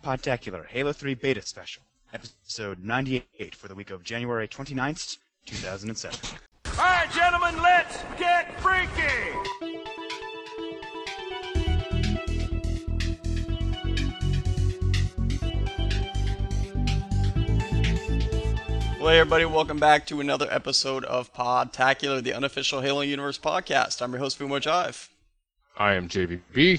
Podtacular Halo 3 Beta Special, episode 98 for the week of January 29th, 2007. All right, gentlemen, let's get freaky! Well, hey everybody, welcome back to another episode of Podtacular, the unofficial Halo Universe podcast. I'm your host, Fumo Jive. I am JVB.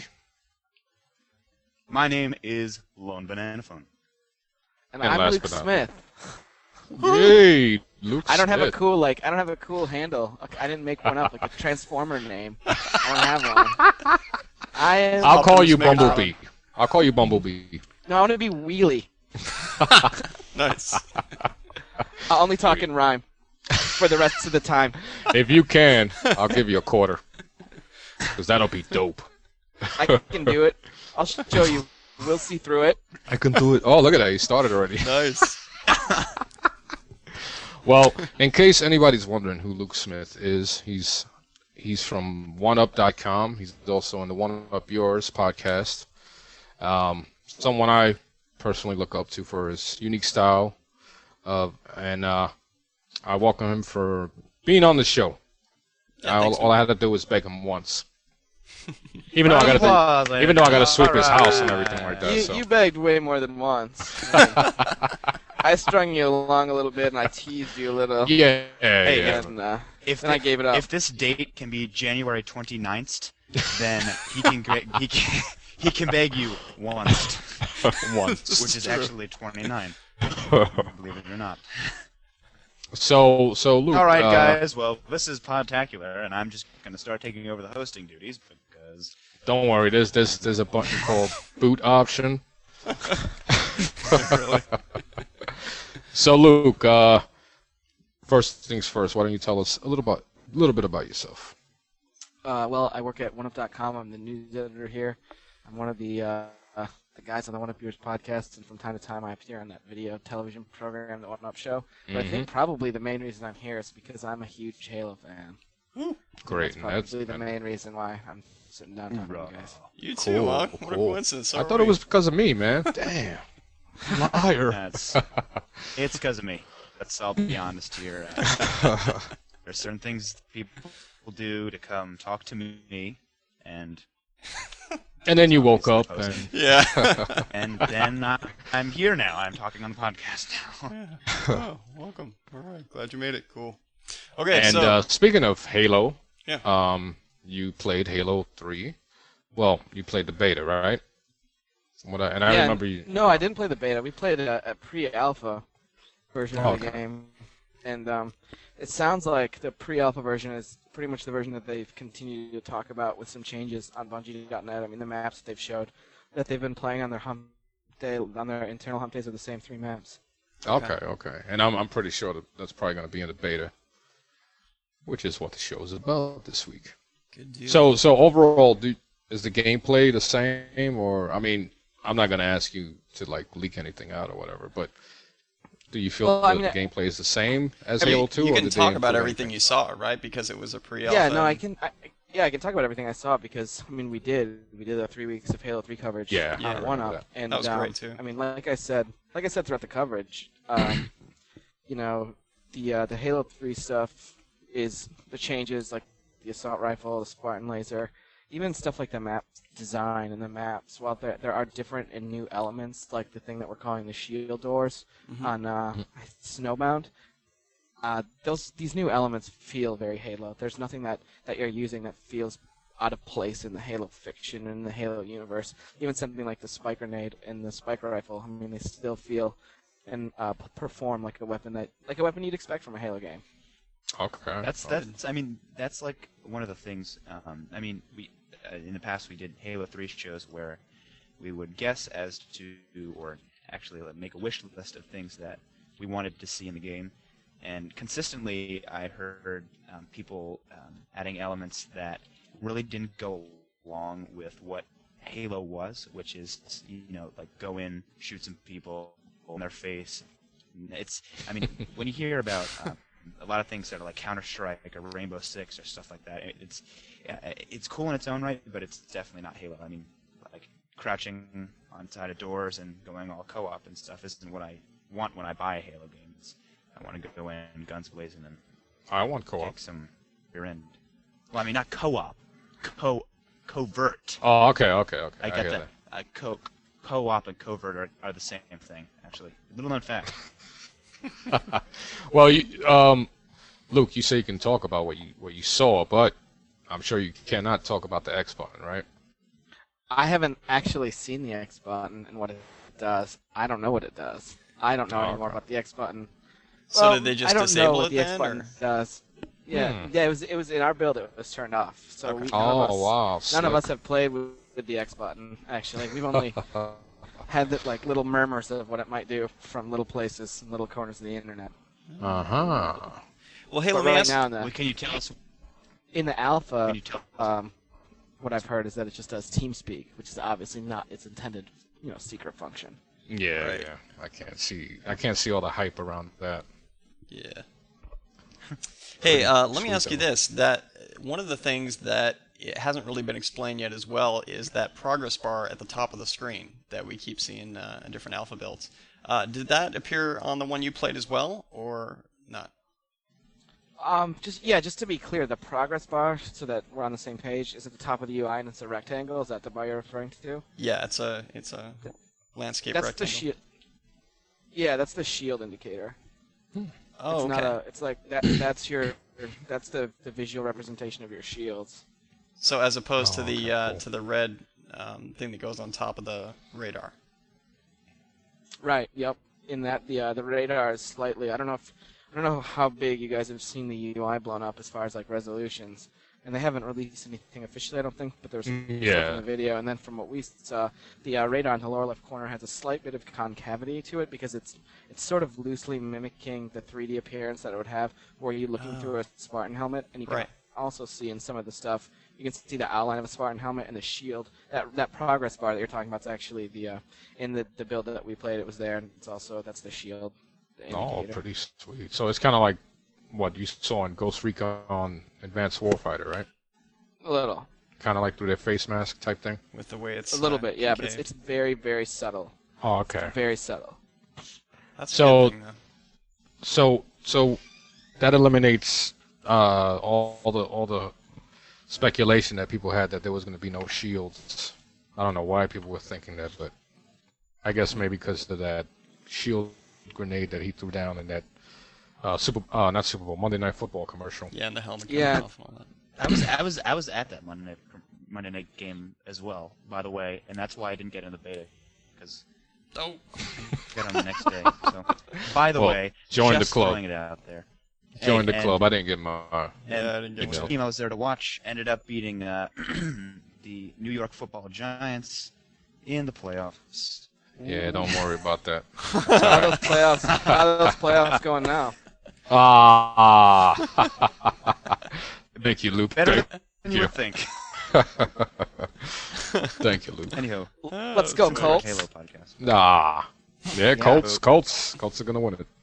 My name is Lone Banana Phone. And I'm Luke Smith. Yay, Luke I don't have Smith. I don't have a cool handle. I didn't make one up, like a Transformer name. I don't have one. I'll call you Smith. Bumblebee. I'll call you Bumblebee. No, I want to be Wheelie. Nice. I'll only talk in rhyme for the rest of the time. If you can, I'll give you a quarter. Because that'll be dope. I can do it. I'll show you. We'll see through it. I can do it. Oh, look at that. He started already. Nice. Well, in case anybody's wondering who Luke Smith is, he's from OneUp.com. He's also on the One Up Yours podcast. Someone I personally look up to for his unique style. And I welcome him for being on the show. Yeah, All I had to do was beg him once. Even though I got to sweep his house and everything like that. You begged way more than once. I strung you along a little bit and I teased you a little. Yeah. And then I gave it up. If this date can be January 29th, then he can beg you once. Once. Which is actually 29. Believe it or not. So Luke. All right, guys. Well, this is Podtacular, and I'm just going to start taking over the hosting duties because. Don't worry. There's a button called boot option. Really? So Luke, first things first. Why don't you tell us a little bit about yourself? Well, I work at OneUp.com. I'm the news editor here. I'm one of the guys on the One Up Yours podcast, and from time to time I appear on that video television program, the One Up Show. But I think probably the main reason I'm here is because I'm a huge Halo fan. Great. That's probably the main reason why I'm sitting down talking to you guys. You too, huh? What a coincidence. So I thought it was because of me, man. Damn. Liar. It's because of me. I'll be honest here. There's certain things people will do to come talk to me, and And then you woke up and Yeah. and then I'm here now. I'm talking on the podcast now. Yeah. Oh, welcome. All right. Glad you made it. Cool. Okay, and so... speaking of Halo, Yeah. You played Halo 3. Well, you played the beta, right? I Yeah, remember you. No, I didn't play the beta. We played a pre-alpha version of the game, and it sounds like the pre-alpha version is pretty much the version that they've continued to talk about with some changes on Bungie.net. I mean, the maps that they've showed that they've been playing on their internal hump days are the same 3 maps. Okay. And I'm pretty sure that's probably going to be in the beta, which is what the show is about this week. Good deal. So overall, is the gameplay the same, or I mean, I'm not going to ask you to like leak anything out or whatever, but do you feel the gameplay is the same as Halo 2? You or can did they talk about improve everything you saw, right? Because it was a pre-alpha. Yeah, no, I can talk about everything I saw because I mean we did 3 weeks of Halo 3 coverage Yeah, on One Up, and that was great too. I mean, like I said throughout the coverage, you know, the Halo 3 stuff is the changes like the assault rifle, the Spartan laser, even stuff like the map design and the maps. While there are different and new elements, like the thing that we're calling the shield doors on Snowbound, these new elements feel very Halo. There's nothing that you're using that feels out of place in the Halo fiction and the Halo universe. Even something like the spike grenade and the spike rifle. I mean, they still feel and perform like a weapon you'd expect from a Halo game. Okay. That's like one of the things. I mean, we in the past we did Halo 3 shows where we would guess as to, or actually make a wish list of things that we wanted to see in the game, and consistently I heard people adding elements that really didn't go along with what Halo was, which is, you know, like go in, shoot some people in their face. I mean, when you hear about a lot of things that are like Counter-Strike or Rainbow Six or stuff like that, it's cool in its own right, but it's definitely not Halo. I mean, like crouching on side of doors and going all co-op and stuff isn't what I want when I buy a Halo game. I want to go in guns blazing and I want co-op. kick some rear end. Well, I mean not co-op, covert. Oh, okay. I get that. Co-op and covert are the same thing, actually. Little known fact. Well, Luke, you say you can talk about what you saw, but I'm sure you cannot talk about the X button, right? I haven't actually seen the X button and what it does. I don't know what it does. I don't know anymore about the X button. So did they just disable it the X then? button Or? does. Yeah, yeah. It was in our build. It was turned off. So Okay. Wow. none of us have played with the X button. Actually, we've only had like little murmurs of what it might do from little places and little corners of the internet. Uh-huh. Well, hey, But let me right ask. now Can you tell us? in the alpha, Can you tell us? what I've heard is that it just does TeamSpeak, which is obviously not its intended, secret function. Yeah, Right. yeah. I can't see all the hype around that. Yeah. Hey, let me sweet ask you though. this: that one of the things that it hasn't really been explained yet as well is that progress bar at the top of the screen that we keep seeing in different alpha builds. Did that appear on the one you played as well, or not? Just to be clear, the progress bar, so that we're on the same page, is at the top of the UI and it's a rectangle. Is that the bar you're referring to? Yeah, it's a landscape That's rectangle. the shield. Yeah, that's the shield indicator. Oh, It's okay. not a. It's like that. That's the visual representation of your shields. So as opposed to Oh, the okay, cool. to the red thing that goes on top of the radar. Right. Yep. In that the radar is slightly. I don't know how big you guys have seen the UI blown up as far as like resolutions, and they haven't released anything officially, I don't think. But there's some stuff Yeah. in the video, and then from what we saw, the radar in the lower left corner has a slight bit of concavity to it because it's sort of loosely mimicking the 3D appearance that it would have were you looking through a Spartan helmet, and you can Right. also see in some of the stuff. You can see the outline of a Spartan helmet and the shield. That progress bar that you're talking about is actually the in the build that we played. It was there, and that's the shield. The Oh, indicator. pretty sweet. So it's kind of like what you saw in Ghost Recon Advanced Warfighter, right? A little, Kind of like through their face mask type thing. With the way it's a little bit, yeah, but concaved. it's very, very subtle. Oh, okay. Very subtle. That's So- a good thing, though. So that eliminates all the speculation that people had that there was going to be no shields. I don't know why people were thinking that, but I guess maybe because of that shield grenade that he threw down in that not Super Bowl, Monday Night Football commercial. Yeah, and the helmet Yeah. coming off and all that. I was at that Monday night game as well, by the way, and that's why I didn't get in the beta because Oh, got on the next day. So, by the Well, way, join the just club. throwing it out there. Joined Hey, the club. I didn't get my. yeah, I didn't And get the one. team I was there to watch ended up beating the New York Football Giants in the playoffs. Yeah, don't worry about that. How are those playoffs going now? Ah. Thank you, Luke. Better Thank than you you. would think. Thank you, Luke. Anyhow, Let's go, so Colts. Halo podcast. Ah. Yeah, Colts. but- Colts are gonna win it.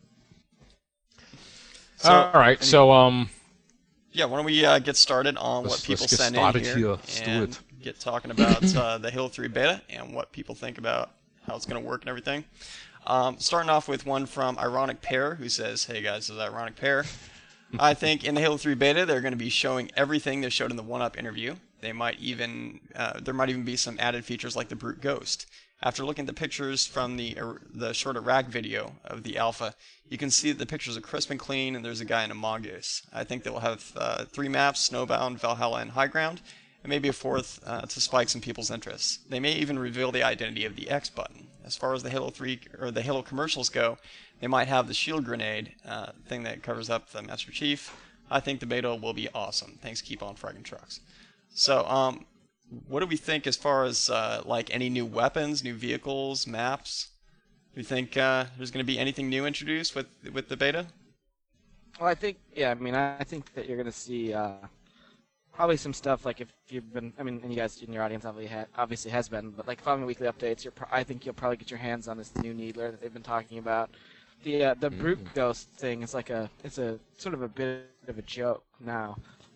So, All right. So yeah, why don't we get started on what Let's people get send in started here here. Let's do and it. get talking about the Halo 3 beta and what people think about how it's going to work and everything. Starting off with one from Ironic Pear, who says, "Hey guys, this is Ironic Pear. I think in the Halo 3 beta they're going to be showing everything they showed in the 1UP interview. There might even be some added features like the Brute Ghost. After looking at the pictures from the short Iraq video of the alpha, you can see that the pictures are crisp and clean, and there's a guy in a mongoose. I think they'll have 3 maps: Snowbound, Valhalla, and High Ground, and maybe a 4th to spike some people's interests. They may even reveal the identity of the X button. As far as the Halo 3 or the Halo commercials go, they might have the shield grenade thing that covers up the Master Chief. I think the beta will be awesome. Thanks, keep on fragging trucks." So, what do we think as far as like any new weapons, new vehicles, maps? Do you think there's going to be anything new introduced with the beta? Well, I think I think that you're gonna see probably some stuff like if you've been, and you guys in your audience obviously has been, but like following the weekly updates, I think you'll probably get your hands on this new Needler that they've been talking about. The Brute Ghost thing is it's a sort of a bit of a joke now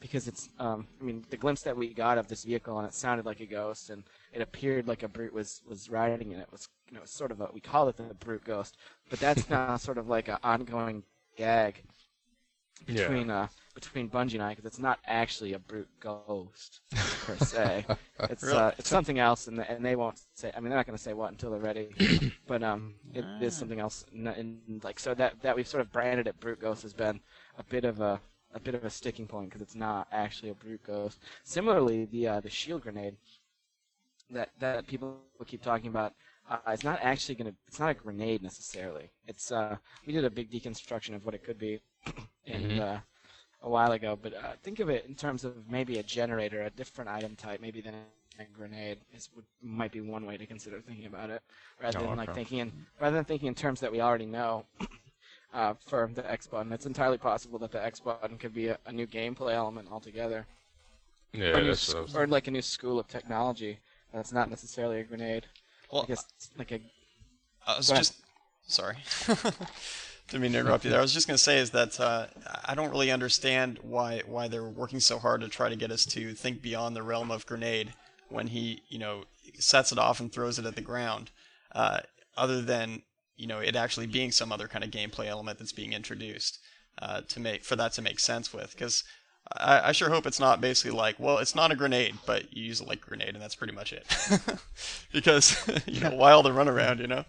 because it's I mean the glimpse that we got of this vehicle, and it sounded like a ghost, and it appeared like a brute was riding in it. Was sort of we call it the brute ghost, but that's now sort of like an ongoing gag between Bungie and I, because it's not actually a brute ghost per se. It's Really? It's something else, and they won't say. I mean, they're not going to say what until they're ready. But it is something else. And like so that we've sort of branded it brute ghost has been a bit of a sticking point, because it's not actually a brute ghost. Similarly, the shield grenade that people keep talking about. It's not actually it's not a grenade necessarily. It's we did a big deconstruction of what it could be, and a while ago. But think of it in terms of maybe a generator, a different item type, maybe than a grenade. Might be one way to consider thinking about it, rather than thinking in terms that we already know. For the X button, it's entirely possible that the X button could be a new gameplay element altogether. Yeah, or like a new school of technology. That's not necessarily a grenade. Well, I guess it's like a. I was just sorry. Didn't mean to interrupt you there. I was just going to say is that I don't really understand why they're working so hard to try to get us to think beyond the realm of grenade when he sets it off and throws it at the ground. Other than it actually being some other kind of gameplay element that's being introduced for that to make sense with. Because I sure hope it's not basically like, well, it's not a grenade, but you use it like a grenade, and that's pretty much it. Because why all the runaround,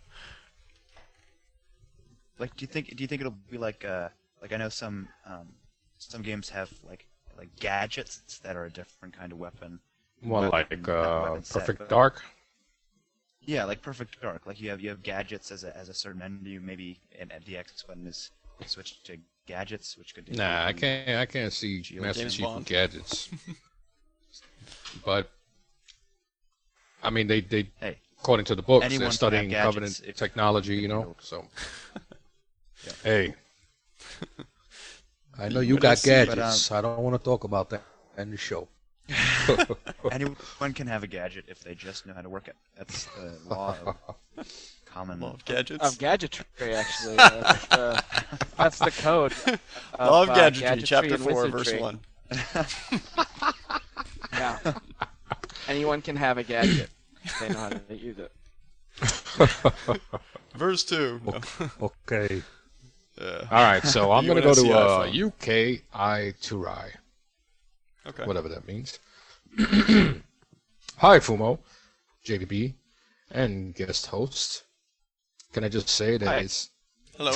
Like, do you think it'll be like I know some games have like gadgets that are a different kind of weapon. Well, like weapon set, Perfect but- Dark. Yeah, like Perfect Dark. Like you have gadgets as a certain menu. Maybe and the X button is switched to gadgets, which could. Nah, I can't see Master James Chief Bond. with gadgets. But I mean, they Hey, according to the books, anyone they're can studying have Covenant gadgets if- technology, So, hey, I know you But got it's- gadgets. I don't want to talk about that in the show. anyone can have a gadget if they just know how to work it. That's the law of common. Law of gadgets. Of gadgetry, actually. That's the code. Law of gadgetry, gadgetry chapter and 4, verse wizardry. 1. Yeah. Anyone can have a gadget if they know how to use it. Verse 2. No. Okay. Yeah. all right. So I'm gonna go to UNSCI UKI Turai, Okay. whatever that means. Hi, Fumo, JDB, and guest host. Can I just say that Hi. it's Hello.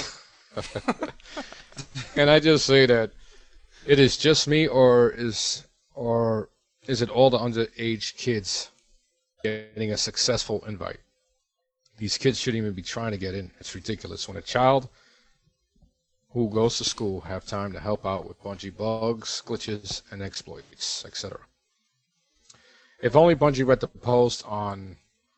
Can I just say that it is just me, or is it all the underage kids getting a successful invite? These kids shouldn't even be trying to get in. It's ridiculous. When a child who goes to school have time to help out with Bungie bugs, glitches, and exploits, etc. If only Bungie read the post on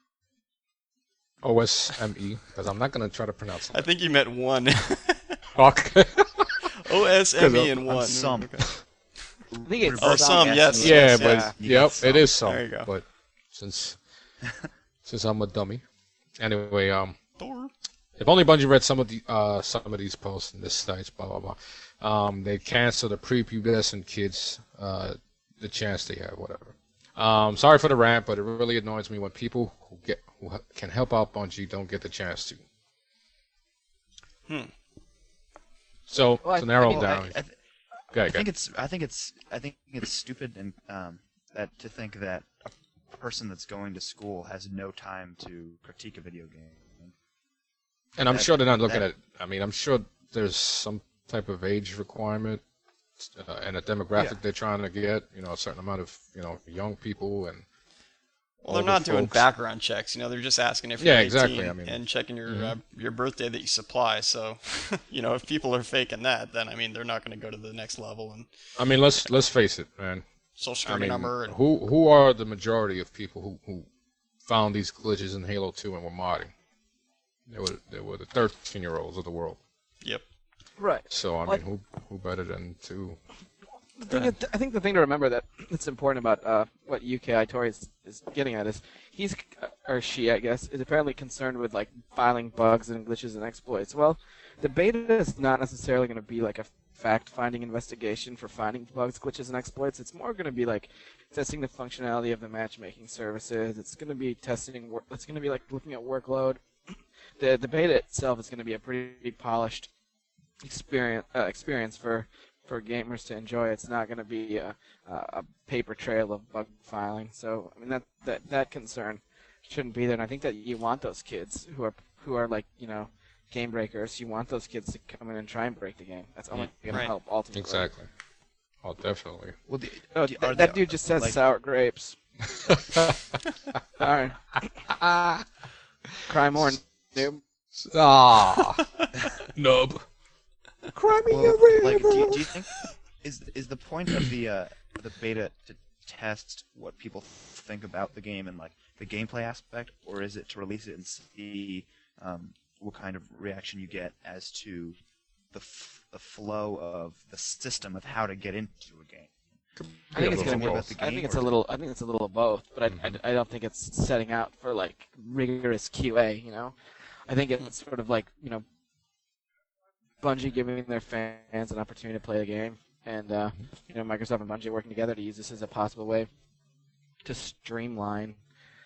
OSME, because I'm not going to try to pronounce I it. think you meant 1. Okay. OSME and 1. some. Okay. I think it's Oh, some, yes. Yeah, yes, but yes. You yep, got some. it is some. There you go. But since I'm a dummy, anyway, Thor. if only Bungie read some of these posts in this site, blah blah blah. They cancel the prepubescent kids the chance they have, whatever. Sorry for the rant, but it really annoys me when people who can help out Bungie don't get the chance to. So Well, to narrow I mean, down, I think it's stupid and that to think that a person that's going to school has no time to critique a video game. and I'm that- sure they're not looking that- at. I mean, I'm sure there's some type of age requirement and a demographic Yeah. they're trying to get. A certain amount of young people and. Well, they're older not doing folks. background checks. They're just asking if Yeah, you're 18 exactly, I mean- and checking your birthday that you supply. So, if people are faking that, then they're not going to go to the next level. And I mean, let's face it, man. social I security mean, number. And, who are the majority of people who found these glitches in Halo 2 and were modding? They were the 13-year-olds of the world. yep. Right. So I What? mean, who better than to? I think the thing to remember that's important about what UKI Tori is getting at is he's or she, I guess, is apparently concerned with like filing bugs and glitches and exploits. Well, the beta is not necessarily going to be like fact-finding investigation for finding bugs, glitches, and exploits. It's more going to be like testing the functionality of the matchmaking services. It's going to be testing. It's going to be like looking at workload. The beta itself is going to be a pretty polished experience for gamers to enjoy. It's not going to be a paper trail of bug filing. So I mean that concern shouldn't be there. And I think that you want those kids who are like game breakers. You want those kids to come in and try and break the game. That's only going to help ultimately. Exactly. Oh, definitely. Well, that dude just says like, sour grapes. All right. Cry more, noob. Nub. Cry me well, a river. like, do you think is the point of the beta to test what people think about the game and like the gameplay aspect, or is it to release it and see what kind of reaction you get as to the flow of the system of how to get into a game? I think it's going to be. be about the game. I think it's a little of both, but I don't think it's setting out for like rigorous QA. I think it's sort of like Bungie giving their fans an opportunity to play the game, and Microsoft and Bungie working together to use this as a possible way to streamline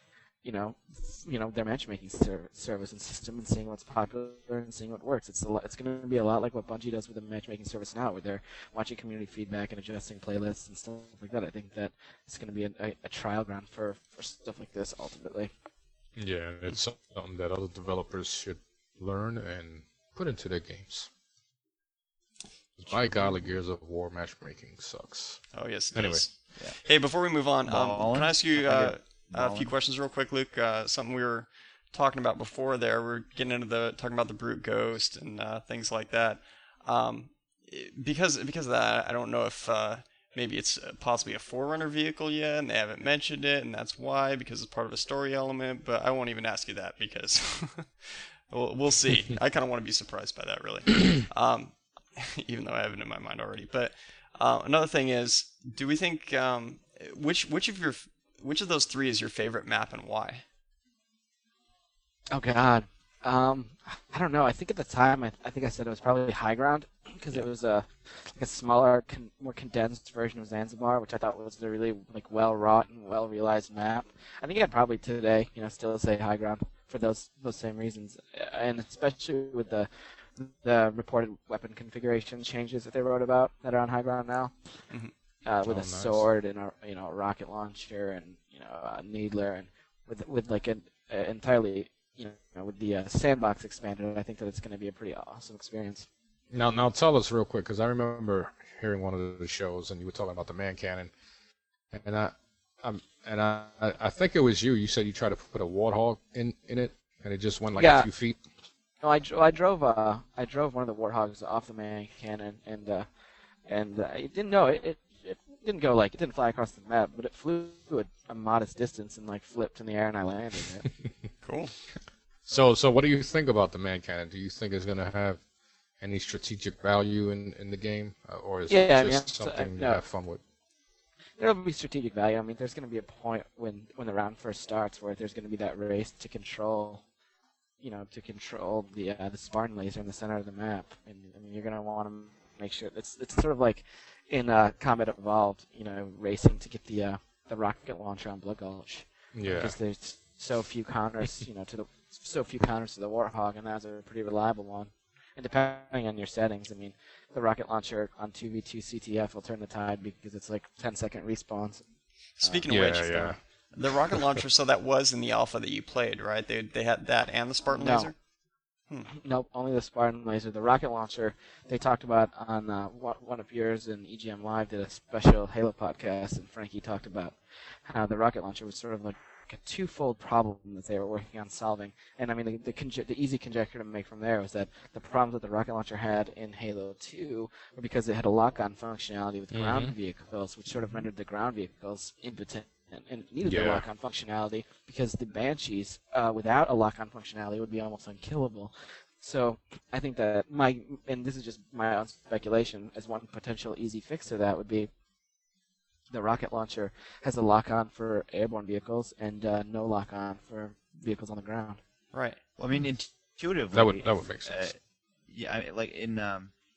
their matchmaking service and system, and seeing what's popular and seeing what works. It's going to be a lot like what Bungie does with the matchmaking service now, where they're watching community feedback and adjusting playlists and stuff like that. I think that it's going to be a trial ground for stuff like this ultimately. Yeah, it's something that other developers should learn and put into their games. My golly, Gears of War matchmaking sucks. Oh yes. Anyway. Yeah. Hey, before we move on, can I ask you a few questions real quick, Luke? Something we were talking about before there. We're getting into talking about the Brute Ghost and things like that. Because of that, I don't know if maybe it's possibly a Forerunner vehicle yet, and they haven't mentioned it, and that's why, because it's part of a story element. But I won't even ask you that because we'll see. I kind of want to be surprised by that, really. Even though I have it in my mind already. But another thing is, do we think which of those three is your favorite map and why? Oh God, I don't know. I think at the time, I think I said it was probably High Ground because it was like a smaller, more condensed version of Zanzibar, which I thought was a really like well wrought and well realized map. I think I'd probably today, still say High Ground for those same reasons, and especially with the reported weapon configuration changes that they wrote about that are on High Ground now, with a sword and a rocket launcher and a needler, and with like an entirely with the sandbox expanded, I think that it's going to be a pretty awesome experience. Now tell us real quick, because I remember hearing one of the shows and you were talking about the man cannon, and I think it was you. You said you tried to put a Warthog in it, and it just went like a few feet. No, I drove one of the Warthogs off the man cannon, and it didn't it didn't go it didn't fly across the map, but it flew a modest distance and like flipped in the air, and I landed it. Cool. So what do you think about the man cannon? Do you think it's going to have any strategic value in the game, or is it just something to have fun with? There'll be strategic value. I mean, there's going to be a point when the round first starts where there's going to be that race to control the Spartan laser in the center of the map, and I mean you're gonna want to make sure it's sort of like in Combat Evolved, racing to get the rocket launcher on Blood Gulch. Yeah. Because there's so few counters, to the Warthog, and that's a pretty reliable one. And depending on your settings, I mean, the rocket launcher on 2v2 CTF will turn the tide because it's like 10-second respawns. Speaking of which, the rocket launcher, so that was in the alpha that you played, right? They had that and the Spartan laser? Nope, only the Spartan laser. The rocket launcher, they talked about on one of yours, and EGM Live did a special Halo podcast, and Frankie talked about how the rocket launcher was sort of like a twofold problem that they were working on solving. And I mean, the easy conjecture to make from there was that the problems that the rocket launcher had in Halo 2 were because it had a lock-on functionality with ground vehicles, which sort of rendered the ground vehicles impotent. And it needed the lock-on functionality because the Banshees, without a lock-on functionality, would be almost unkillable. So I think that and this is just my own speculation, as one potential easy fix to that would be the rocket launcher has a lock-on for airborne vehicles and no lock-on for vehicles on the ground. Right. Well, I mean, intuitively, that would make sense. Yeah, I mean, like in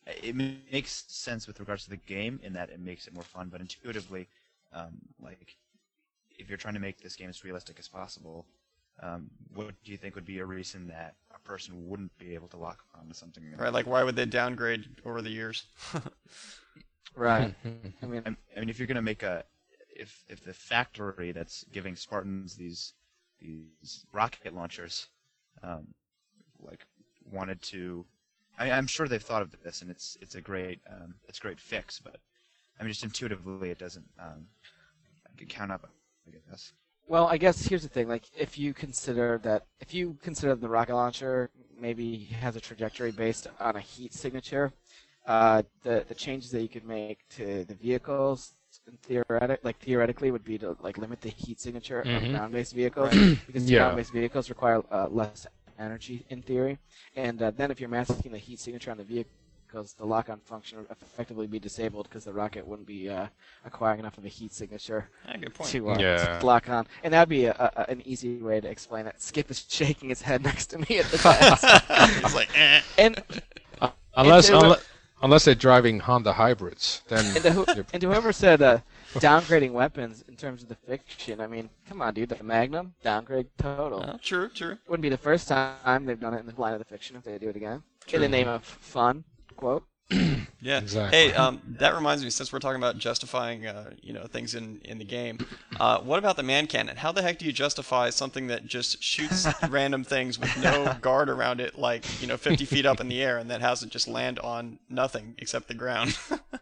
it makes sense with regards to the game in that it makes it more fun, but intuitively, like if you're trying to make this game as realistic as possible, what do you think would be a reason that a person wouldn't be able to lock onto something? Right, like why would they downgrade over the years? Right. I mean, I mean, if you're gonna make if the factory that's giving Spartans these rocket launchers, like wanted to, I'm sure they've thought of this, and it's a great fix, but I mean, just intuitively, it doesn't count up, I guess. well, I guess here's the thing. Like, if you consider the rocket launcher maybe has a trajectory based on a heat signature, the changes that you could make to the vehicles theoretically would be to like limit the heat signature of ground-based vehicles because the ground-based vehicles require less energy in theory, and then if you're masking the heat signature on the vehicles, the lock-on function would effectively be disabled because the rocket wouldn't be acquiring enough of a heat signature Good point. to lock on, and that'd be an easy way to explain it. Skip is shaking his head next to me at the desk. It's like, eh. And unless they're driving Honda hybrids, then and whoever said downgrading weapons in terms of the fiction, I mean, come on, dude, the Magnum, downgrade total. True. Wouldn't be the first time they've done it in the line of the fiction if they do it again. In the name of fun, quote. Yeah. Exactly. Hey, that reminds me, since we're talking about justifying, things in the game, what about the man cannon? How the heck do you justify something that just shoots random things with no guard around it, like 50 feet up in the air, and that has it just land on nothing except the ground?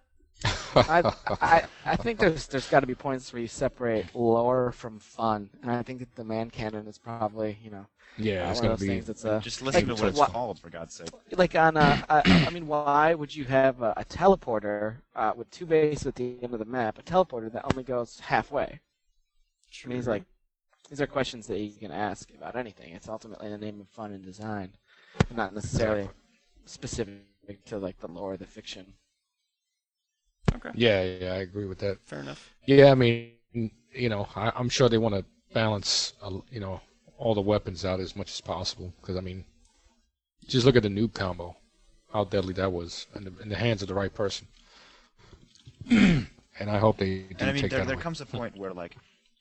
I think there's got to be points where you separate lore from fun, and I think that the man cannon is probably yeah, it's one gonna of those be. things that's Just listen to like, what it's called, for God's sake. like on I mean, why would you have a teleporter with two bases at the end of the map, a teleporter that only goes halfway? I mean, these are questions that you can ask about anything. It's ultimately in the name of fun and design, not necessarily specific to like the lore of the fiction. Okay. Yeah, I agree with that. Fair enough. Yeah, I mean, I'm sure they want to balance, all the weapons out as much as possible. Because I mean, just look at the noob combo, how deadly that was in the hands of the right person. And I hope they do And I mean, take there that away. comes a point where like,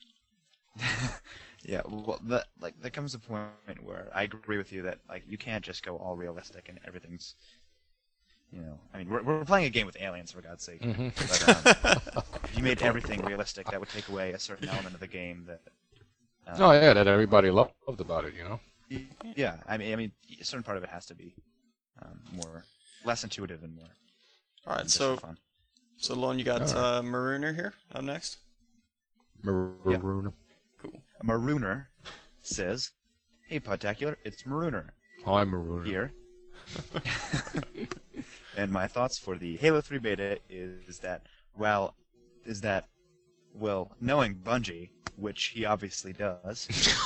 yeah, well, there comes a point where I agree with you that like you can't just go all realistic and everything's. I mean, we're playing a game with aliens, for God's sake. But if you made everything realistic, that would take away a certain element of the game that. Oh yeah, that everybody loved about it, Yeah, I mean, a certain part of it has to be less intuitive and more. All right, just so for fun. Lone, you got Marooner here up next. Maroon. Cool. Marooner says, "Hey, Podtacular, it's Marooner Hi, Maroon. here." And my thoughts for the Halo 3 beta is that, knowing Bungie, which he obviously does,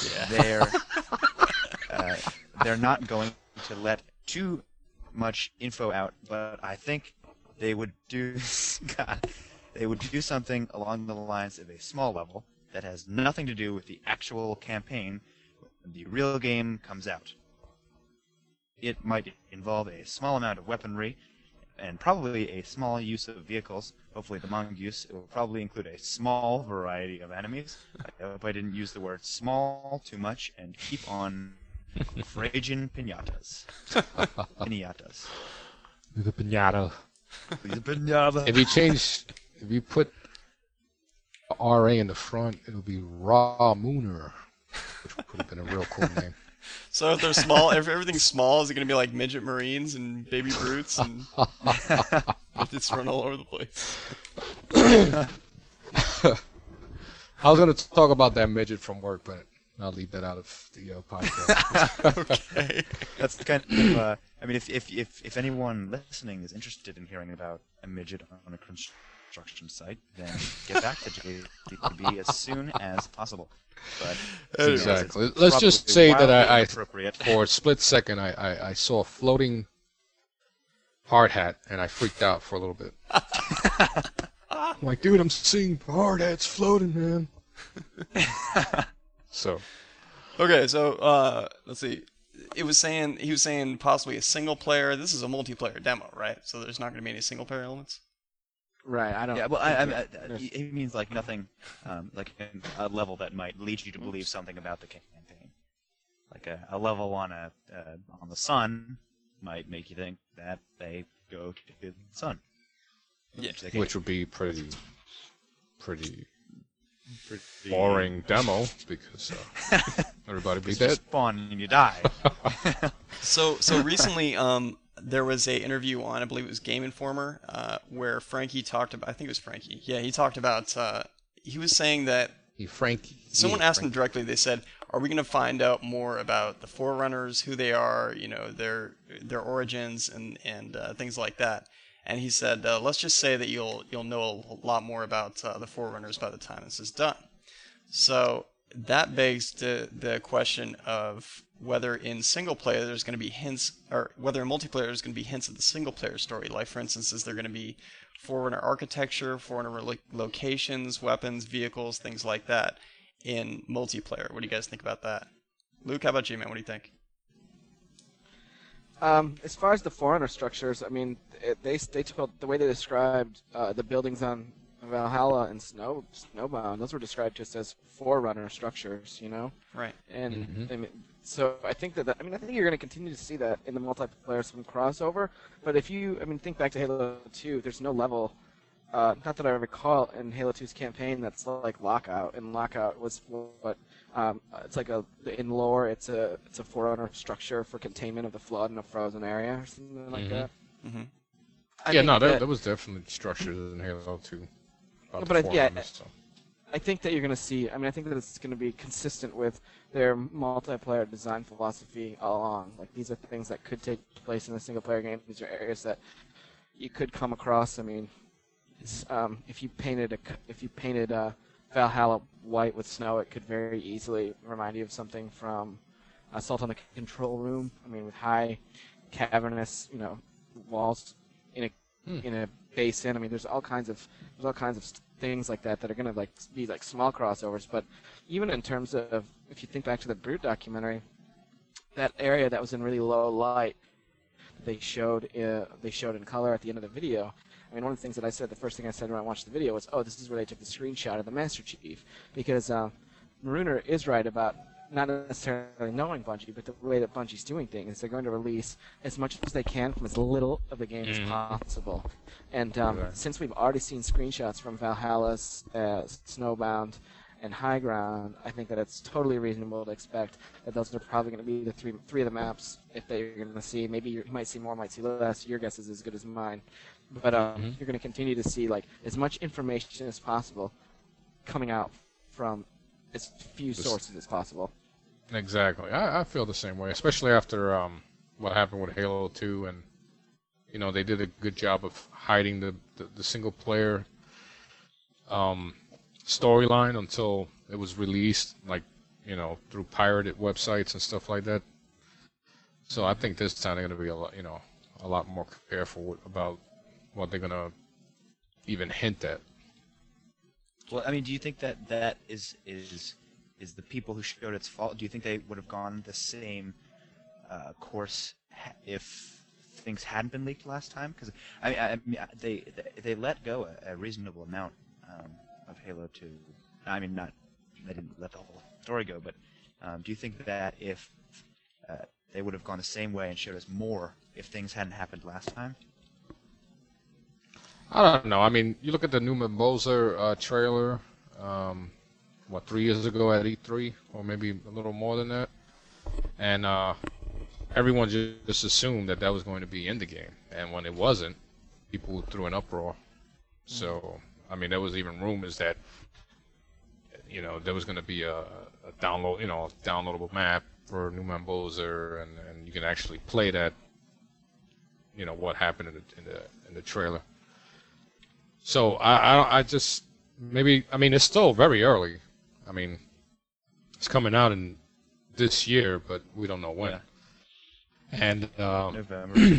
they're not going to let too much info out, but I think they would do something along the lines of a small level that has nothing to do with the actual campaign when the real game comes out. It might involve a small amount of weaponry, and probably a small use of vehicles. Hopefully the mongoose. It will probably include a small variety of enemies. I hope I didn't use the word small too much, and keep on Phrygian pinatas. Pinatas. The pinata. The pinata. If you put RA in the front, it'll be Raw Mooner, which would have been a real cool name. So if they're small, if everything's small, is it going to be like midget Marines and baby brutes and just run all over the place? I was going to talk about that midget from work, but I'll leave that out of the podcast. Okay. That's the kind of. I mean, if anyone listening is interested in hearing about a midget on a construction site, then get back to JDB as soon as possible. But Exactly. it's Let's just probably say that wildly I inappropriate. for a split second, I saw a floating hard hat, and I freaked out for a little bit. I'm like, dude, I'm seeing hard hats floating, man. So, Okay, so let's see. he was saying possibly a single player. This is a multiplayer demo, right? So there's not going to be any single player elements. Right. I don't. Yeah, well, there's- he means like nothing, like a level that might lead you to believe something about the campaign. Like a level on on the sun might make you think that they go to the sun. Yeah. Which would be pretty boring demo because everybody be Because dead. you spawn and you die. So recently, there was a interview on, I believe it was Game Informer, where Frankie talked about. I think it was Frankie. Yeah, he talked about. He was saying that Frankie. someone asked him directly. They said, "Are we going to find out more about the Forerunners, who they are, their origins, and things like that?" And he said, "Let's just say that you'll know a lot more about the Forerunners by the time this is done." So that begs the question of whether in single player there's going to be hints, or whether in multiplayer there's going to be hints of the single player story. Like, for instance, is there going to be Forerunner architecture, Forerunner locations, weapons, vehicles, things like that in multiplayer? What do you guys think about that? Luke, how about you, man? What do you think? As far as the Forerunner structures, I mean, they told the way they described the buildings on Valhalla and Snowbound, those were described just as Forerunner structures, Right. And I mean, so I think I think you're going to continue to see that in the multiplayer, some crossover. But if you, think back to Halo 2, there's no level, not that I recall, in Halo 2's campaign that's like Lockout, and Lockout was what it's like in lore, it's a Forerunner structure for containment of the flood in a frozen area or something like that. Mm-hmm. That was definitely structured in Halo 2. I think that you're going to see. I think that it's going to be consistent with their multiplayer design philosophy all along. Like, these are things that could take place in a single-player game. These are areas that you could come across. If you painted Valhalla white with snow, it could very easily remind you of something from Assault on the Control Room. With high, cavernous, walls in a basin. There's all kinds of things like that are going to be like small crossovers. But even in terms of, if you think back to the Brute documentary, that area that was in really low light, they showed in color at the end of the video. One of the things that I said, the first thing I said when I watched the video was, "Oh, this is where they took the screenshot of the Master Chief," because Marooner is right about not necessarily knowing Bungie, but the way that Bungie's doing things. They're going to release as much as they can from as little of the game as possible. And since we've already seen screenshots from Valhalla's, Snowbound, and High Ground, I think that it's totally reasonable to expect that those are probably going to be the three of the maps if they're going to see. Maybe you might see more, might see less. Your guess is as good as mine. But you're going to continue to see as much information as possible coming out from as few sources as possible. Exactly. I feel the same way, especially after what happened with Halo 2, and they did a good job of hiding the single player storyline until it was released, through pirated websites and stuff like that. So I think this time they're going to be a lot more careful about what they're going to even hint at. Well, do you think that is the people who showed its fault? Do you think they would have gone the same course if things hadn't been leaked last time? Because they let go a reasonable amount of Halo 2. They didn't let the whole story go, but do you think that if they would have gone the same way and showed us more if things hadn't happened last time? I don't know. You look at the new Mendoza trailer, 3 years ago at E3, or maybe a little more than that, and everyone just assumed that was going to be in the game, and when it wasn't, people threw an uproar. So, there was even rumors that, there was going to be a downloadable map for New Mendoza, and you can actually play that, what happened in the trailer. So I just maybe it's still very early. It's coming out in this year, but we don't know when. Yeah. And November.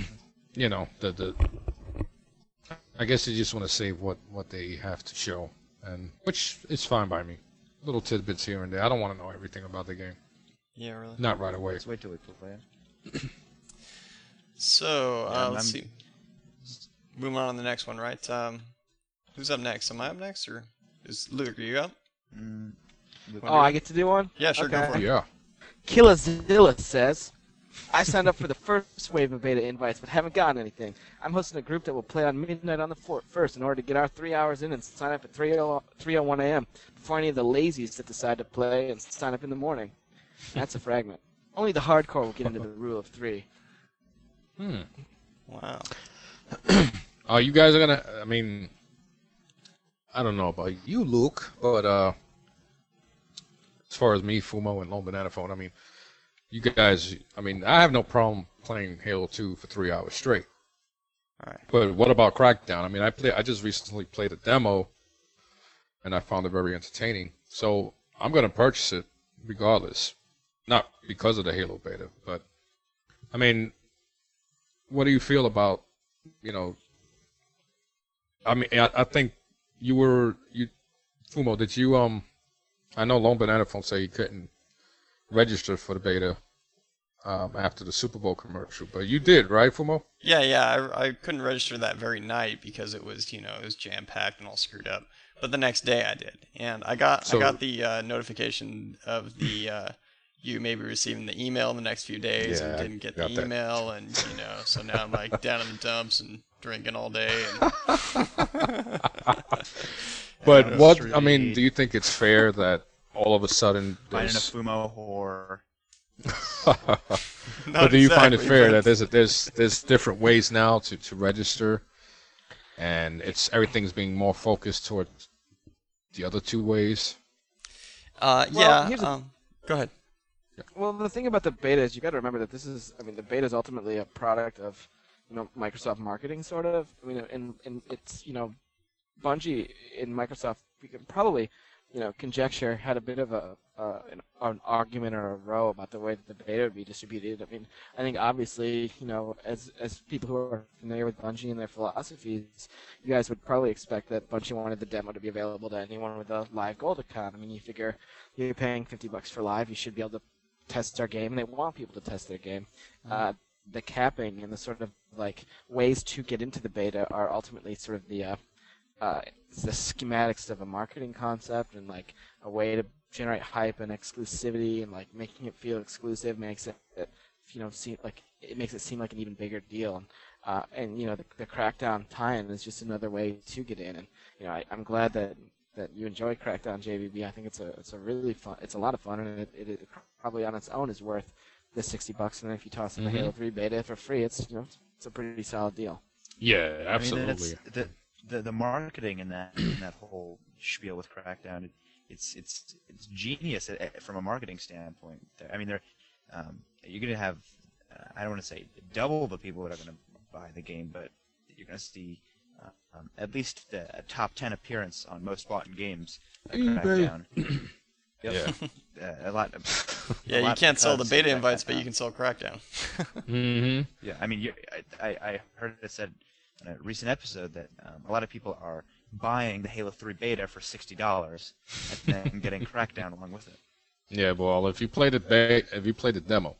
I guess you just want to save what they have to show, and which is fine by me. Little tidbits here and there. I don't want to know everything about the game. Yeah, really. Not right away. Let's wait till we play it. So Yeah, let's see. Moving on to the next one, right? Who's up next? Am I up next, or is Luke? Are you up? Oh, I get to do one? Yeah, sure, go Okay. for it. Yeah. Killazilla says, I signed up for the first wave of beta invites, but haven't gotten anything. I'm hosting a group that will play on midnight on the 1st in order to get our 3 hours in and sign up at 3:01 a.m. before any of the lazies that decide to play and sign up in the morning. That's a fragment. Only the hardcore will get into the rule of 3. Wow. You guys are gonna. I mean, I don't know about you, Luke, but as far as me, Fumo, and Lone Banana Phone, I mean, you guys. I mean, I have no problem playing Halo 2 for 3 hours straight. All right. But what about Crackdown? I mean, I just recently played a demo, and I found it very entertaining. So I'm gonna purchase it regardless, not because of the Halo beta, but I mean, what do you feel about, I mean, I think Fumo, did you, I know Lone Banana Phone say you couldn't register for the beta after the Super Bowl commercial, but you did, right, Fumo? Yeah. I couldn't register that very night because it was, it was jam packed and all screwed up. But the next day I did, and I got the notification of the you may be receiving the email in the next few days, Yeah, and didn't get got the that. email, and so now I'm like down in the dumps and drinking all day. And But what, I mean, do you think it's fair that all of a sudden Finding a there's... Fumo whore. But do you find it exactly, fair but- that there's different ways now to register, and everything's being more focused toward the other two ways? Yeah. here's a- Go ahead. Well, the thing about the beta is you got to remember that the beta is ultimately a product of, Microsoft marketing, sort of. I mean, and it's, Bungie in Microsoft, we can probably, conjecture, had a bit of an argument or a row about the way that the beta would be distributed. I mean, I think obviously, as people who are familiar with Bungie and their philosophies, you guys would probably expect that Bungie wanted the demo to be available to anyone with a live gold account. I mean, you figure you're paying $50 for live, you should be able to test our game, and they want people to test their game. The capping and the sort of ways to get into the beta are ultimately sort of the schematics of a marketing concept, and a way to generate hype and exclusivity, and making it feel exclusive makes it seem like an even bigger deal. And the Crackdown tie-in is just another way to get in. And I'm glad that you enjoy Crackdown, JVB. I think it's a really fun. It's a lot of fun, and it probably on its own is worth the $60. And then if you toss in the Halo 3 beta for free, it's a pretty solid deal. Yeah, I mean, absolutely. the marketing in that whole spiel with Crackdown, it's genius from a marketing standpoint. I mean, you're gonna have I don't want to say double the people that are gonna buy the game, but you're gonna see at least a top 10 appearance on most bought in games. Crackdown. Yep. A lot. Yeah, you can't sell the beta invites, but you can sell Crackdown. Mm-hmm. Yeah, I mean, I heard it said in a recent episode that a lot of people are buying the Halo 3 beta for $60 and then getting Crackdown along with it. Yeah, well, if you play the demo,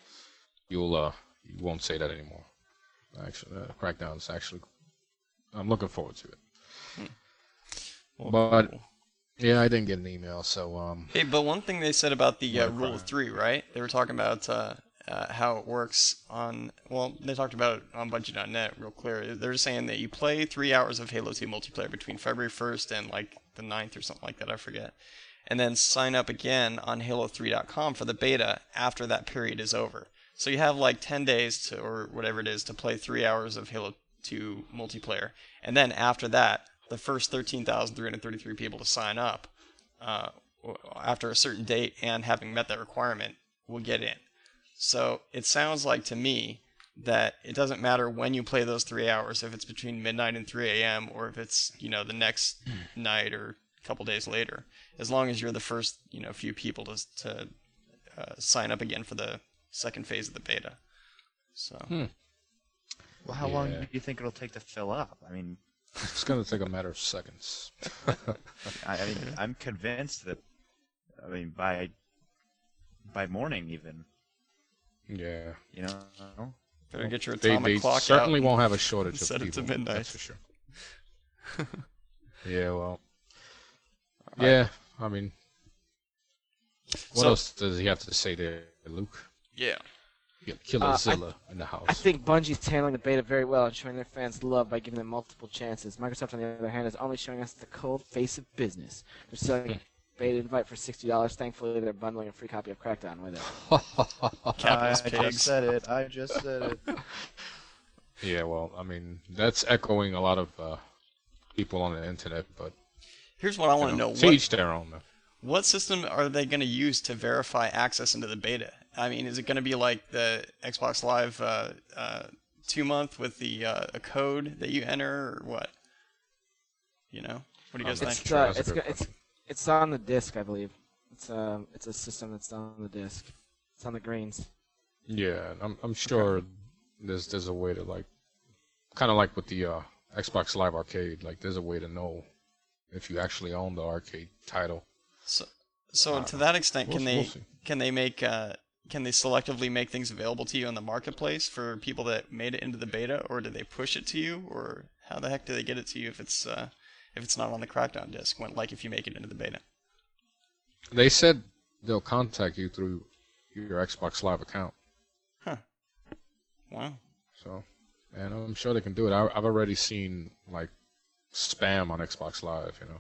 you won't say that anymore. Actually, Crackdown's actually, I'm looking forward to it. Well, But cool. yeah, I didn't get an email, so Hey, but one thing they said about the What a rule of three, right? They were talking about how it works on. Well, they talked about it on Bungie.net real clear. They're saying that you play 3 hours of Halo 2 multiplayer between February 1st and the 9th or something like that. I forget. And then sign up again on Halo3.com for the beta after that period is over. So you have 10 days or whatever it is to play 3 hours of Halo 2 multiplayer, and then after that, the first 13,333 people to sign up after a certain date and having met that requirement will get in. So it sounds like to me that it doesn't matter when you play those 3 hours, if it's between midnight and 3 a.m. or if it's the next night or a couple days later, as long as you're the first few people to sign up again for the second phase of the beta. So. Well, how long Yeah. do you think it'll take to fill up? I mean, it's going to take a matter of seconds. I'm convinced that, I mean, by morning even, Yeah. You know. Better get your They atomic clock certainly out. won't have a shortage of set it people. to midnight. That's for sure. Yeah, well. Yeah, I mean, what So- else does he have to say there, Luke? Yeah. You got Killer Zilla in the house. I think Bungie's handling the beta very well and showing their fans love by giving them multiple chances. Microsoft, on the other hand, is only showing us the cold face of business. They're selling a beta invite for $60. Thankfully, they're bundling a free copy of Crackdown with it. Capitalist I pigs. just said it. I just said it. Yeah, well, I mean, that's echoing a lot of people on the internet, but Here's what I want to know. to each their own, though. What system are they going to use to verify access into the beta? I mean, is it going to be like the Xbox Live 2-month with the a code that you enter, or what? You know, what do you guys It's think? Sure, that's a good question. It's on the disc, I believe. It's a system that's on the disc. It's on the greens. Yeah, I'm sure there's a way to, like, kind of like with the Xbox Live Arcade, like there's a way to know if you actually own the arcade title. So to that extent, We'll see. can they selectively make things available to you in the marketplace for people that made it into the beta, or do they push it to you, or how the heck do they get it to you if it's not on the Crackdown disc, like if you make it into the beta? They said they'll contact you through your Xbox Live account. Huh. Wow. So, and I'm sure they can do it. I've already seen, like, spam on Xbox Live, you know.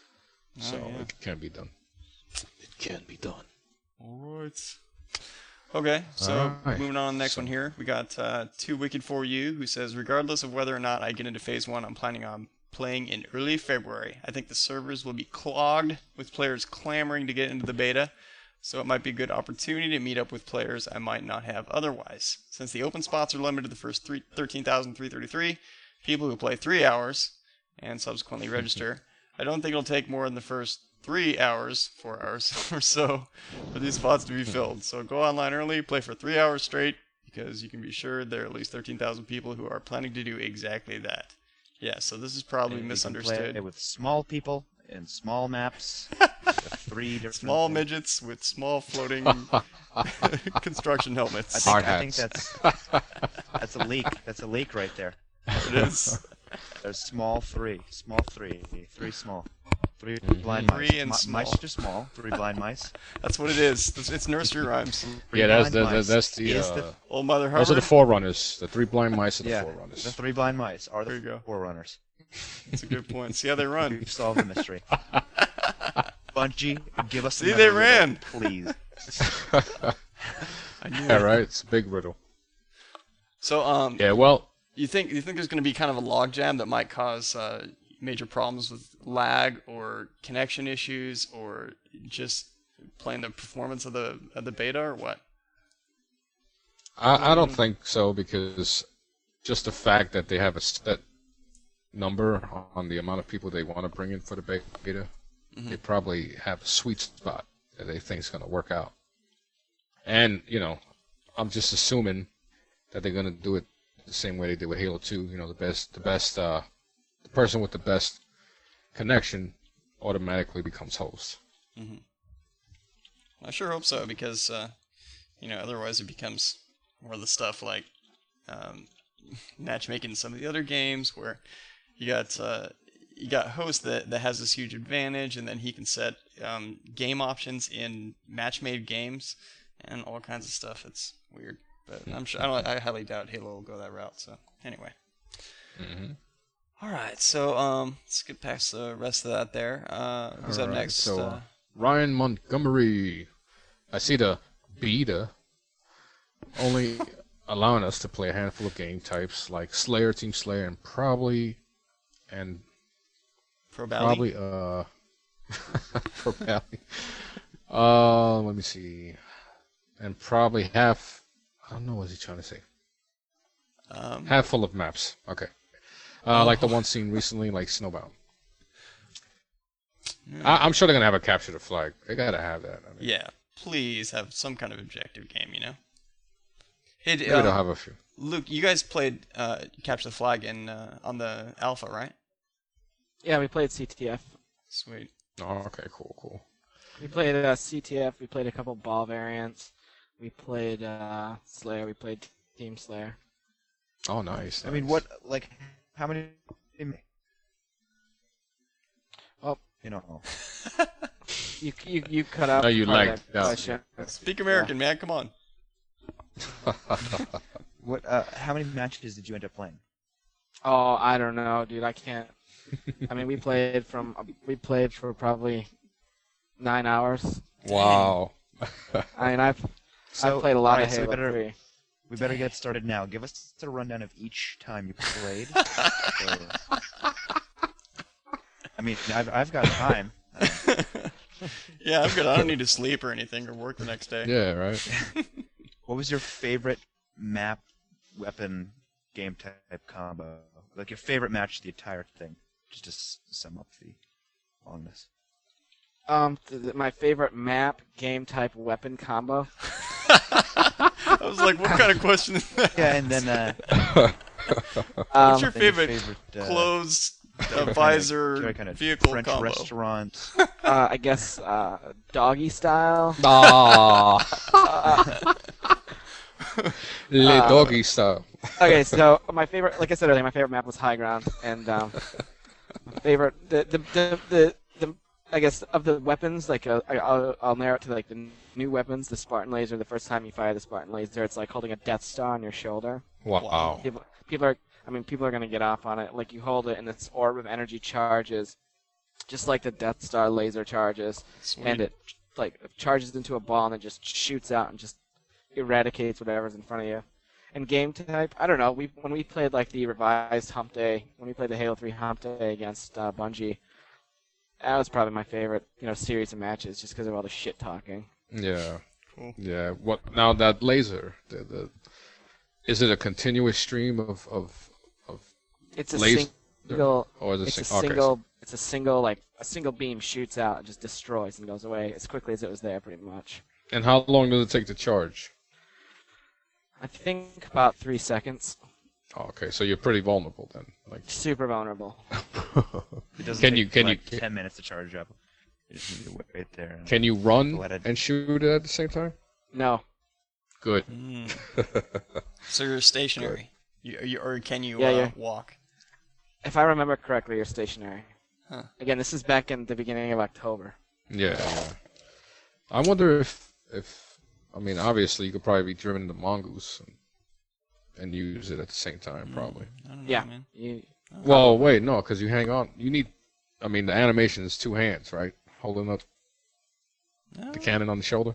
So yeah. it can be done. It can be done. Alright. Okay, so Alright. moving on to the next one here. We got Too Wicked For You, who says, regardless of whether or not I get into Phase 1, I'm planning on playing in early February. I think the servers will be clogged with players clamoring to get into the beta, so it might be a good opportunity to meet up with players I might not have otherwise. Since the open spots are limited to the first 13,333, people who play 3 hours and subsequently register, I don't think it'll take more than the first 4 hours or so for these spots to be filled. So go online early, play for 3 hours straight, because you can be sure there are at least 13,000 people who are planning to do exactly that. Yeah, so this is probably You can misunderstood. play with small people and small maps. with 3 different Small things. midgets with small floating construction helmets. Hard I think hats. that's a leak. That's a leak right there. It is. There's small 3 small, 3 Mm-hmm. blind mice. 3 and small. Mice are small. 3 blind mice. That's what it is. It's nursery rhymes. 3 Yeah, blind mice that's the. is the Old Mother Those are the Hubbard. Forerunners. The 3 blind mice are the yeah. Forerunners. The 3 blind mice are There the you go. forerunners. That's a good point. See how they run. We've solved the mystery. Bungie, give us. See, another they riddle, ran. please. I knew Yeah, it. right. It's a big riddle. So, Yeah, well, you think there's going to be kind of a logjam that might cause major problems with lag or connection issues, or just playing the performance of the beta, or what? I don't think so, because just the fact that they have a set number on the amount of people they want to bring in for the beta, they probably have a sweet spot that they think is going to work out. And, you know, I'm just assuming that they're going to do it the same way they did with Halo 2. You know, the person with the best connection automatically becomes host. I sure hope so, because otherwise it becomes more of the stuff like matchmaking in some of the other games, where you got host that has this huge advantage, and then he can set game options in match-made games and all kinds of stuff. It's weird, but I'm sure I highly doubt Halo will go that route. So anyway. All right, so let's get past the rest of that there. Who's up Alright, next? So, Ryan Montgomery. I see the beta only allowing us to play a handful of game types like Slayer, Team Slayer, and probably Pro Bally? Pro Bally. Let me see. And probably half. I don't know what he's trying to say. Half full of maps. Okay. Like the one seen recently, like Snowbound. I'm sure they're gonna have a capture the flag. They gotta have that. I mean, Yeah, please have some kind of objective game, you know? Hey, maybe they'll have a few. Luke, you guys played Capture the Flag on the alpha, right? Yeah, we played CTF. Sweet. Oh, okay, cool. We played CTF. We played a couple ball variants. We played Slayer. We played Team Slayer. Oh, nice. I mean, nice. what like how many? Oh. You know. You cut out. No, you part of lagged that out. question. Speak American, man. Come on. What? How many matches did you end up playing? Oh, I don't know, dude. I can't. I mean, we played for probably 9 hours. Wow. I mean, I've So, played a lot alright, of so Halo 3. we better get started now. Give us a rundown of each time you played. I mean, I've got time. Yeah, I'm good. I don't need to sleep or anything or work the next day. Yeah, right. What was your favorite map, weapon, game type combo? Like your favorite match, the entire thing, just to sum up the longness. My favorite map, game type, weapon combo. I was like, what kind of question is that? Yeah, and then What's your then your favorite clothes, favorite visor, kind of vehicle French combo? restaurant. I guess doggy style. Ah. Le doggy style. Okay, so my favorite, like I said earlier, my favorite map was High Ground, and my favorite, the I guess of the weapons, like I'll narrow it to like the new weapons, the Spartan laser. The first time you fire the Spartan laser, it's like holding a Death Star on your shoulder. Wow. People are gonna get off on it. Like you hold it, and this orb of energy charges, just like the Death Star laser charges, Sweet. and it like charges into a ball and it just shoots out and just eradicates whatever's in front of you. And game type, I don't know. When we played like the revised Hump Day, when we played the Halo 3 Hump Day against Bungie, that was probably my favorite, series of matches, just because of all the shit talking. Yeah. Cool. Yeah. What now? That laser. Is it a continuous stream of It's a laser? single. Or is it It's a okay, single. It's a single beam shoots out and just destroys and goes away as quickly as it was there, pretty much. And how long does it take to charge? I think about 3 seconds. Oh, okay, so you're pretty vulnerable then. Like, Super vulnerable. It doesn't Can take you- like 10 minutes to charge up. You just need to wait there. And can you run Let it- and shoot it at the same time? No. Good. Mm. So you're stationary. Or can you Yeah. walk? If I remember correctly, you're stationary. Huh. Again, this is back in the beginning of October. Yeah. I wonder if I mean, obviously you could probably be driven into Mongoose and use it at the same time, probably. I don't know, Yeah. man. Well, wait, no, because you hang on. You need. I mean, the animation is 2 hands, right? Holding up No. the cannon on the shoulder.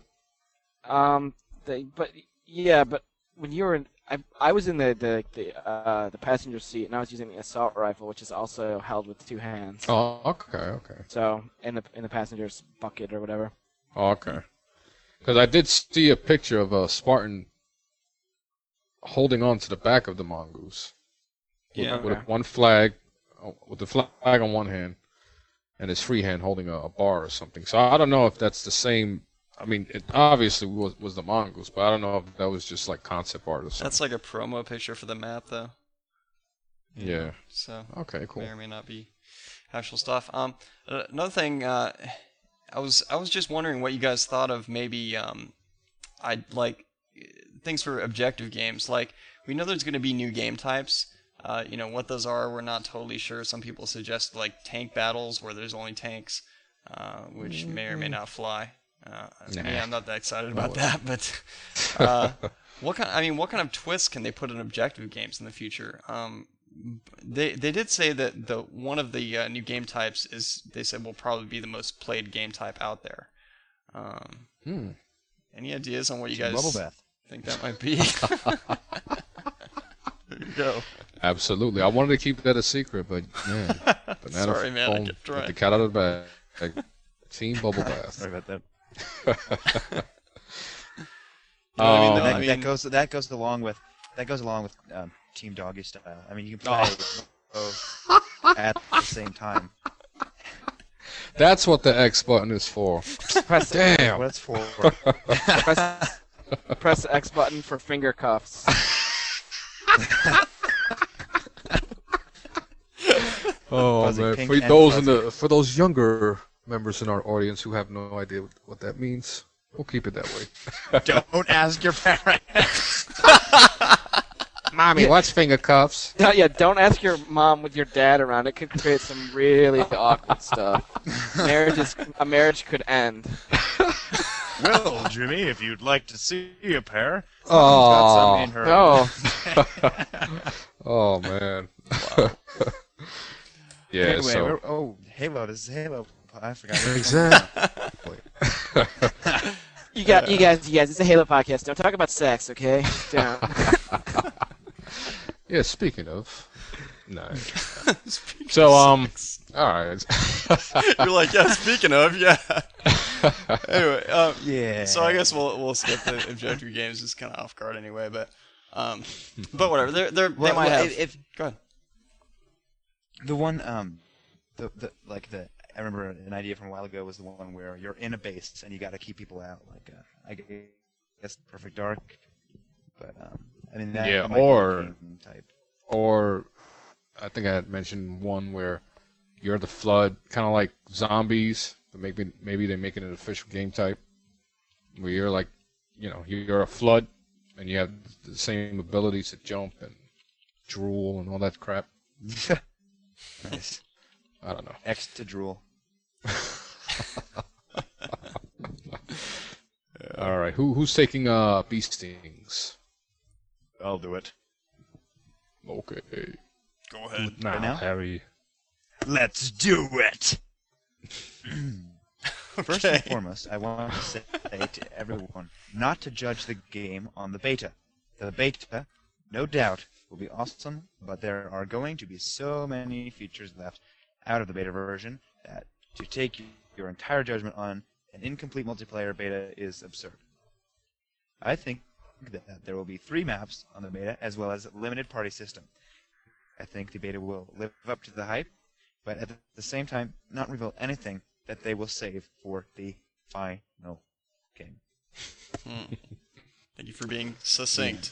But when you were in, I was in the passenger seat and I was using the assault rifle, which is also held with 2 hands. Oh, okay. So in the passenger's bucket or whatever. Oh, okay. Because I did see a picture of a Spartan holding on to the back of the Mongoose. Yeah. With Okay. one flag, with the flag on one hand, and his free hand holding a bar or something. So I don't know if that's the same. I mean, it obviously was the Mongoose, but I don't know if that was just like concept art or something. That's like a promo picture for the map, though. Yeah. So Okay, cool. may or may not be actual stuff. Another thing, I was just wondering what you guys thought of maybe I'd like things for objective games. Like we know there's going to be new game types. What those are, we're not totally sure. Some people suggest like tank battles where there's only tanks, which may or may not fly. Me, I'm not that excited about that. But what kind of twists can they put in objective games in the future? They did say that one of the new game types they said will probably be the most played game type out there. Any ideas on what you guys Bubble bath. think that might be? There you go. Absolutely. I wanted to keep that a secret, but man, banana Sorry, man, I phone kept with trying. the cat out of the bag. Team Bubble Bath. Sorry about that. You know what I mean, though? That, I mean, that goes along with Team Doggy Style. I mean, you can play both at the same time. That's what the X button is for. Press Damn. What it's for? press the X button for finger cuffs. Oh Fuzzy man, pink for and those fuzzy. for those younger members in our audience who have no idea what that means, We'll keep it that way. Don't ask your parents. Mommy, what's finger cuffs? Yeah, don't ask your mom with your dad around. It could create some really awkward stuff. A marriage could end. Well, Jimmy, if you'd like to see a pair, Oh. got some in her. Oh, Oh man. Yeah. Anyway, So Halo. This is Halo. I forgot. exactly. you guys. It's a Halo podcast. Don't talk about sex, okay? Don't. Yeah. Speaking of, no. So all right. You're like, yeah. Speaking of, yeah. Anyway, Yeah. so I guess we'll skip the objective games. It's kind of off guard anyway, but whatever. They might have. If Go ahead. the one I remember an idea from a while ago was the one where you're in a base and you got to keep people out, like I guess Perfect Dark, but I mean that Yeah, might be a or- game type. Or I think I had mentioned one where you're the Flood, kind of like zombies, but maybe they make it an official game type where you're like, you're a Flood and you have the same abilities to jump and drool and all that crap. Nice. I don't know. X to drool. All right, who's taking bee stings? I'll do it. Okay. Go ahead. Now, now? Harry. Let's do it. First Okay. and foremost, I want to say to everyone not to judge the game on the beta. The beta, no doubt, will be awesome, but there are going to be so many features left out of the beta version that to take your entire judgment on an incomplete multiplayer beta is absurd. I think that there will be 3 maps on the beta as well as a limited party system. I think the beta will live up to the hype, but at the same time not reveal anything that they will save for the final game. Thank you for being succinct.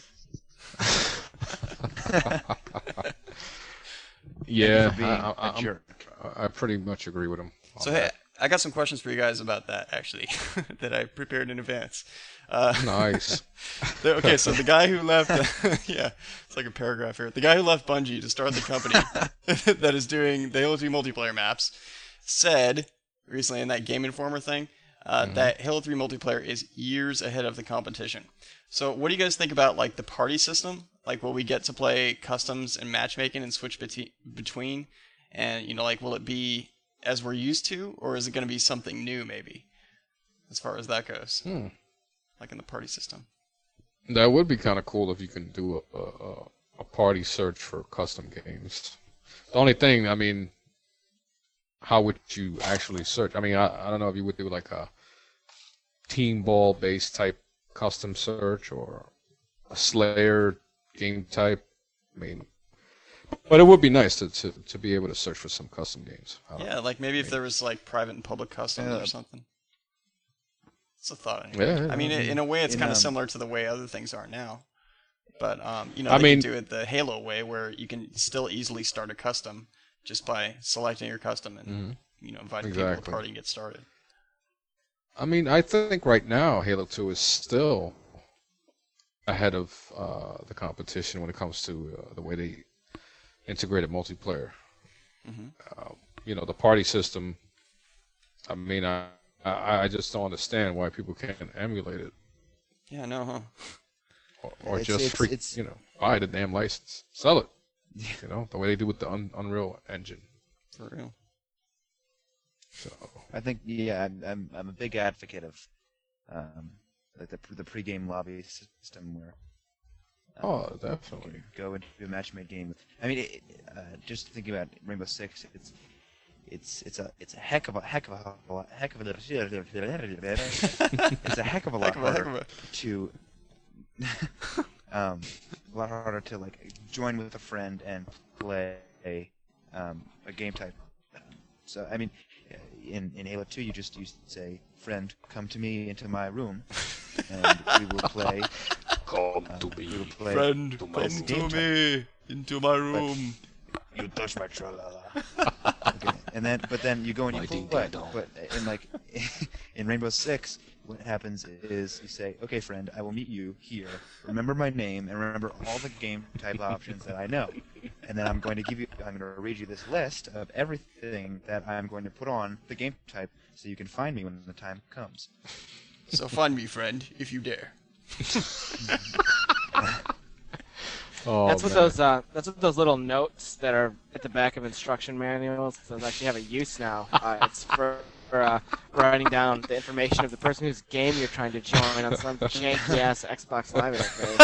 Yeah, For being a jerk. I pretty much agree with him. on So hey, that. I got some questions for you guys about that actually that I prepared in advance. Nice. Okay, so the guy who left, yeah, it's like a paragraph here. The guy who left Bungie to start the company that is doing the Halo 2 multiplayer maps said recently in that Game Informer thing that Halo 3 multiplayer is years ahead of the competition. So what do you guys think about like the party system? Like, will we get to play customs and matchmaking and switch between? And like, will it be as we're used to, or is it going to be something new maybe, as far as that goes? Like in the party system. That would be kind of cool if you can do a party search for custom games. The only thing, I mean, how would you actually search? I mean, I don't know if you would do like a team ball based type custom search or a Slayer game type. I mean, but it would be nice to be able to search for some custom games. I don't Yeah, like maybe if there was like private and public customs or something. It's a thought. Anyway. Yeah, I mean, in a way, it's in, kind of similar to the way other things are now. But I they mean- can do it the Halo way, where you can still easily start a custom just by selecting your custom and inviting people to Exactly. the party and get started. I mean, I think right now Halo 2 is still ahead of the competition when it comes to the way they integrated multiplayer. The party system. I mean, I just don't understand why people can't emulate it Yeah, no, huh? or It's- just it's- buy the damn license, sell it. The way they do with the Unreal Engine. For real. So I think I'm a big advocate of like the pre-game lobby system where you definitely. can go into a match-made game. I mean, just thinking about Rainbow Six, it's a heck of a lot harder to a lot harder to like join with a friend and play a game type. So I mean, in Halo 2, you say, "Friend, come to me into my room," and we will play. Come to We me. will play. Friend, to my come room. to me into my room. You touch my tra-la-la. Okay. But then you go and you My play. ding-ding-dong. But in Rainbow Six, what happens is you say, okay, friend, I will meet you here. Remember my name and remember all the game type options that I know. And then I'm going to read you this list of everything that I'm going to put on the game type so you can find me when the time comes. So find me, friend, if you dare. Oh, That's what man. those little notes that are at the back of instruction manuals. Those actually have a use now. It's for writing down the information of the person whose game you're trying to join on some janky ass Xbox Live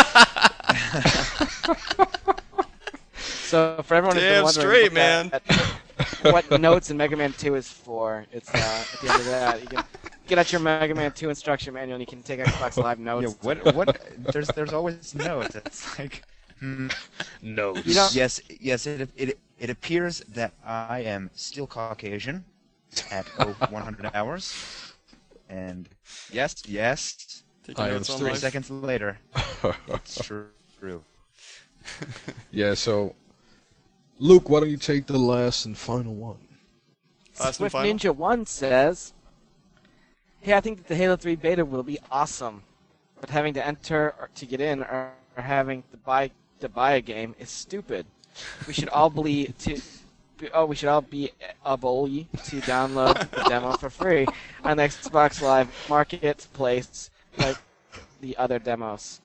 interface. So for everyone who's been Damn wondering straight, man. what notes in Mega Man 2 is for, it's at the end of that. You can get out your Mega Man 2 instruction manual and you can take Xbox Live notes. Yeah, what? There's always notes. It's like, No. You don't- yes. It appears that I am still Caucasian at 100 hours, and yes, Taking I am notes on still- 3 life. seconds later, it's true. Yeah, so Luke, why don't you take the last and final one? Last and Swift final? Ninja 1 says, hey, I think that the Halo 3 beta will be awesome, but having to enter or to get in or having to buy a game is stupid. We should all be able to download the demo for free on the Xbox Live Marketplace like the other demos.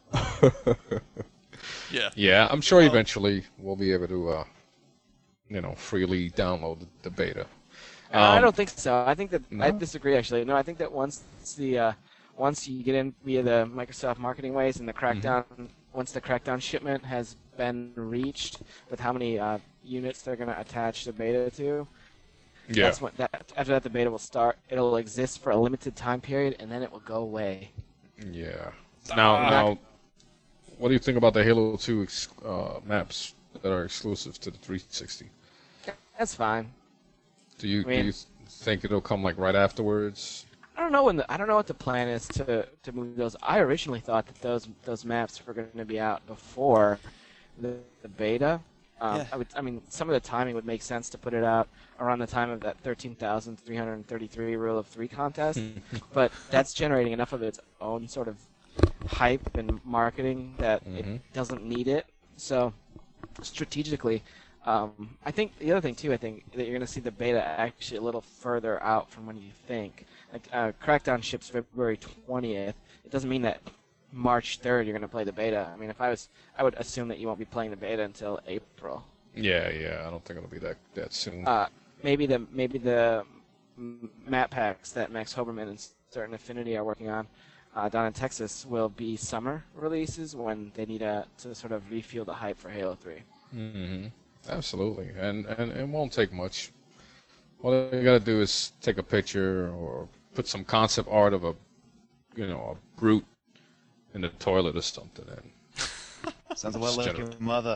Yeah. Yeah, I'm sure Well- eventually we'll be able to, freely download the beta. I don't think so. I think that No? I disagree actually. No, I think that once you get in via the Microsoft marketing ways and the Crackdown, once the Crackdown shipment has been reached with how many units they're going to attach the beta to, Yeah. that's when after that the beta will start. It'll exist for a limited time period and then it will go away. Yeah. Now, what do you think about the Halo 2 maps that are exclusive to the 360? That's fine. Do you I mean- think it'll come like right afterwards? I don't know what the plan is to move those. I originally thought that those maps were going to be out before the beta. Yeah. I mean, some of the timing would make sense to put it out around the time of that 13,333 Rule of 3 contest, but that's generating enough of its own sort of hype and marketing that it doesn't need it. So strategically, I think the other thing too, I think that you're going to see the beta actually a little further out from when you think. Like Crackdown ships February 20th. It doesn't mean that March 3rd you're going to play the beta. I mean, I would assume that you won't be playing the beta until April. Yeah. I don't think it'll be that soon. Maybe the map packs that Max Hoberman and certain Affinity are working on down in Texas will be summer releases when they need to sort of refuel the hype for Halo 3. Absolutely, and it won't take much. All you gotta do is take a picture or put some concept art of a brute in the toilet or something. And Sounds a lot like your mother.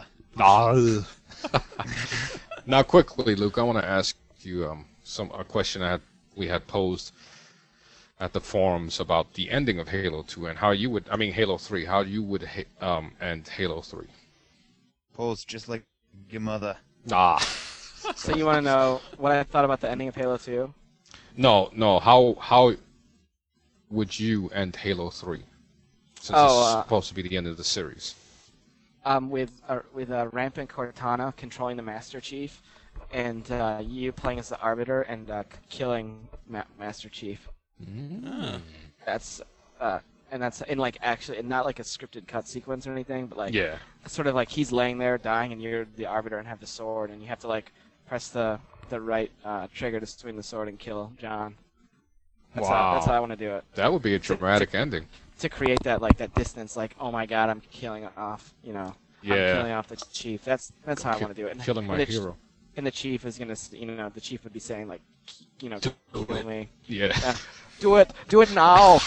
now, quickly, Luke, I want to ask you a question we had posed at the forums about the ending of Halo 2 and Halo 3, how you would end Halo 3. Pose just like your mother. So you want to know what I thought about the ending of Halo 2? No. How would you end Halo 3? Since it's supposed to be the end of the series. With Rampant Cortana controlling the Master Chief, and you playing as the Arbiter and killing Master Chief. That's and that's in actually not like a scripted cut sequence or anything, but Yeah. sort of like he's laying there dying and you're the Arbiter and have the sword and you have to press the right trigger to swing the sword and kill John. That's Wow. how I want to do it. That would be a dramatic ending. To create that that distance, oh my god, I'm killing off, I'm killing off the chief. That's how I want to do it. And, Killing my and hero. And the chief is gonna, the chief would be saying kill me. Yeah. Do it now.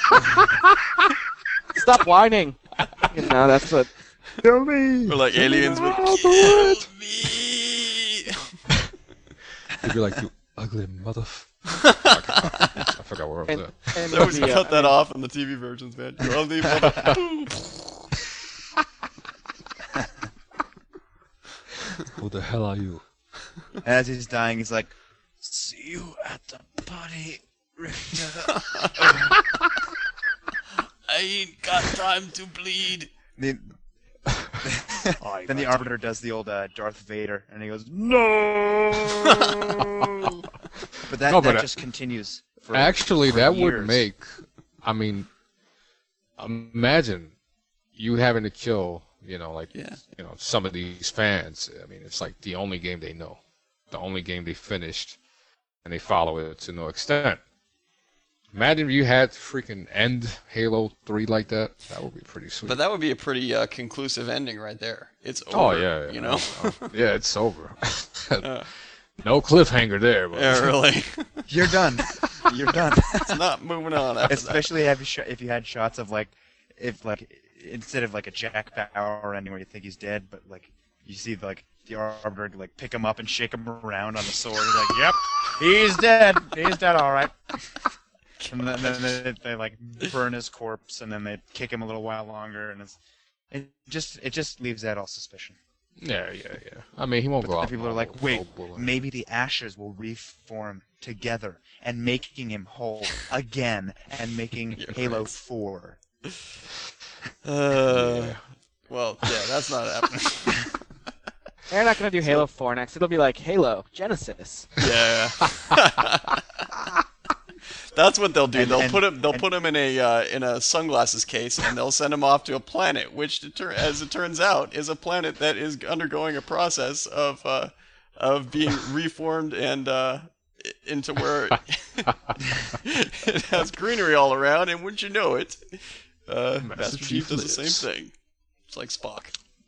Stop whining. That's what. Kill me. Or like aliens would I'll do kill it. me. You'd be like, you ugly mother. I forgot where I was And, at. and They always the, cut that off in the TV versions, man. You ugly mother. Who the hell are you? As he's dying, he's like, "See you at the party I ain't got time to bleed. Then the Arbiter does the old Darth Vader, and he goes, "No!" But that, No, but that just continues. For, Actually, for that years. would make. I mean, imagine you having to kill, some of these fans. I mean, it's like the only game they know, the only game they finished, and they follow it to no extent. Imagine if you had to freaking end Halo 3 like that. That would be pretty sweet. But that would be a pretty conclusive ending right there. It's over. Oh yeah, you know. Yeah, it's over. No cliffhanger there. But. Yeah, really. You're done. You're done. It's not moving on after Especially if you had shots of instead of like a Jack Bauer ending where you think he's dead, but like you see like the Arbiter like pick him up and shake him around on the sword. He's like, "Yep, he's dead. He's dead. All right." And then they like burn his corpse, and then they kick him a little while longer, and it just leaves that all suspicion. Yeah. I mean, he won't But go then out. people are like, wait, full-blown. maybe the ashes will reform together and making him whole again and making Halo right. 4. Well, yeah, that's not happening. They're not gonna do Halo 4 next. It'll be like Halo Genesis. Yeah. That's what they'll do. And- They'll and- put him in a sunglasses case, and they'll send him off to a planet, which, as it turns out, is a planet that is undergoing a process of being reformed and into where it has greenery all around. And wouldn't you know it, Master Chief does the same lives. thing. It's like Spock.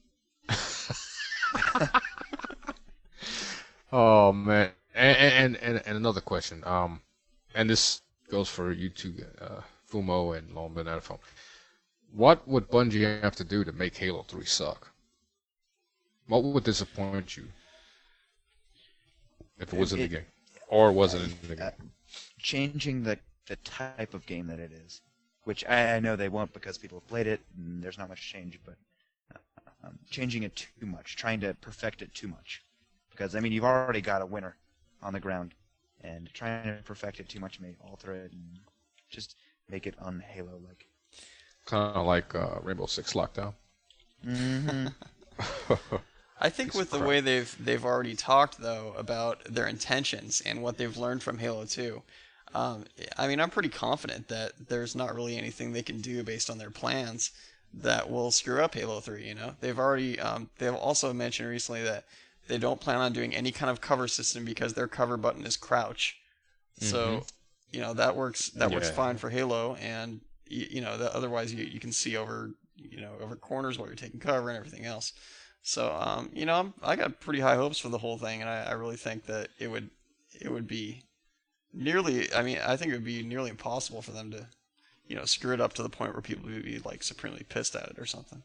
Oh man, and another question. And this goes for you two, Fumo and Lone Banana Phone. What would Bungie have to do to make Halo 3 suck? What would disappoint you if it was in the game, or wasn't in the game? Changing the type of game that it is, which I know they won't because people have played it and there's not much change, but changing it too much, trying to perfect it too much. Because, I mean, you've already got a winner on the ground, and trying to perfect it too much may alter it and just make it un-Halo-like. Kind of like Rainbow Six Lockdown. Mm-hmm. I think with the way they've already talked though about their intentions and what they've learned from Halo 2, I mean I'm pretty confident that there's not really anything they can do based on their plans that will screw up Halo 3. You know, they've already they've also mentioned recently that they don't plan on doing any kind of cover system because their cover button is crouch. So you know that works fine for Halo, and otherwise you can see over over corners while you're taking cover and everything else. So I got pretty high hopes for the whole thing, and I really think that it would be nearly, I think it would be nearly impossible for them to screw it up to the point where people would be like supremely pissed at it or something.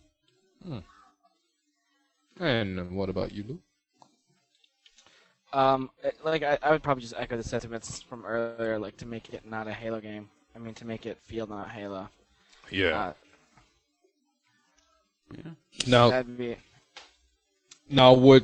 And what about you, Lou? I would probably just echo the sentiments from earlier, like to make it not a Halo game. I mean, to make it feel not Halo. Yeah. Yeah. That'd be. Now, would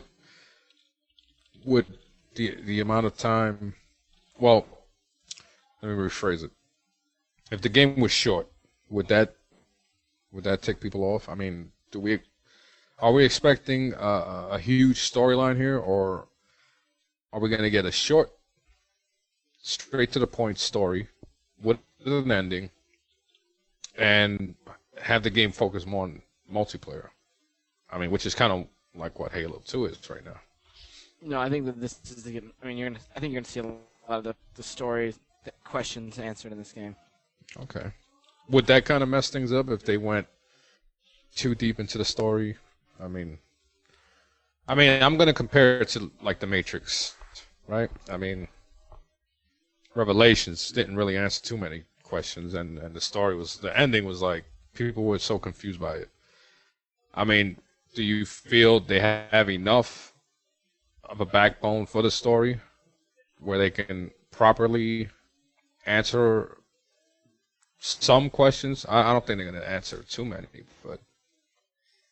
the amount of time? Well, let me rephrase it. If the game was short, would that tick people off? I mean, are we expecting a huge storyline here, or are we going to get a short, straight to the point story with an ending, and have the game focus more on multiplayer? I mean, which is kind of like what Halo 2 is right now. No, I think that this is. I think you're gonna see a lot of the story questions answered in this game. Okay. Would that kind of mess things up if they went too deep into the story? I mean, I'm gonna compare it to like the Matrix, right? I mean, Revelations didn't really answer too many questions, and the ending was like people were so confused by it. I mean, do you feel they have enough of a backbone for the story where they can properly answer some questions? I don't think they're going to answer too many, but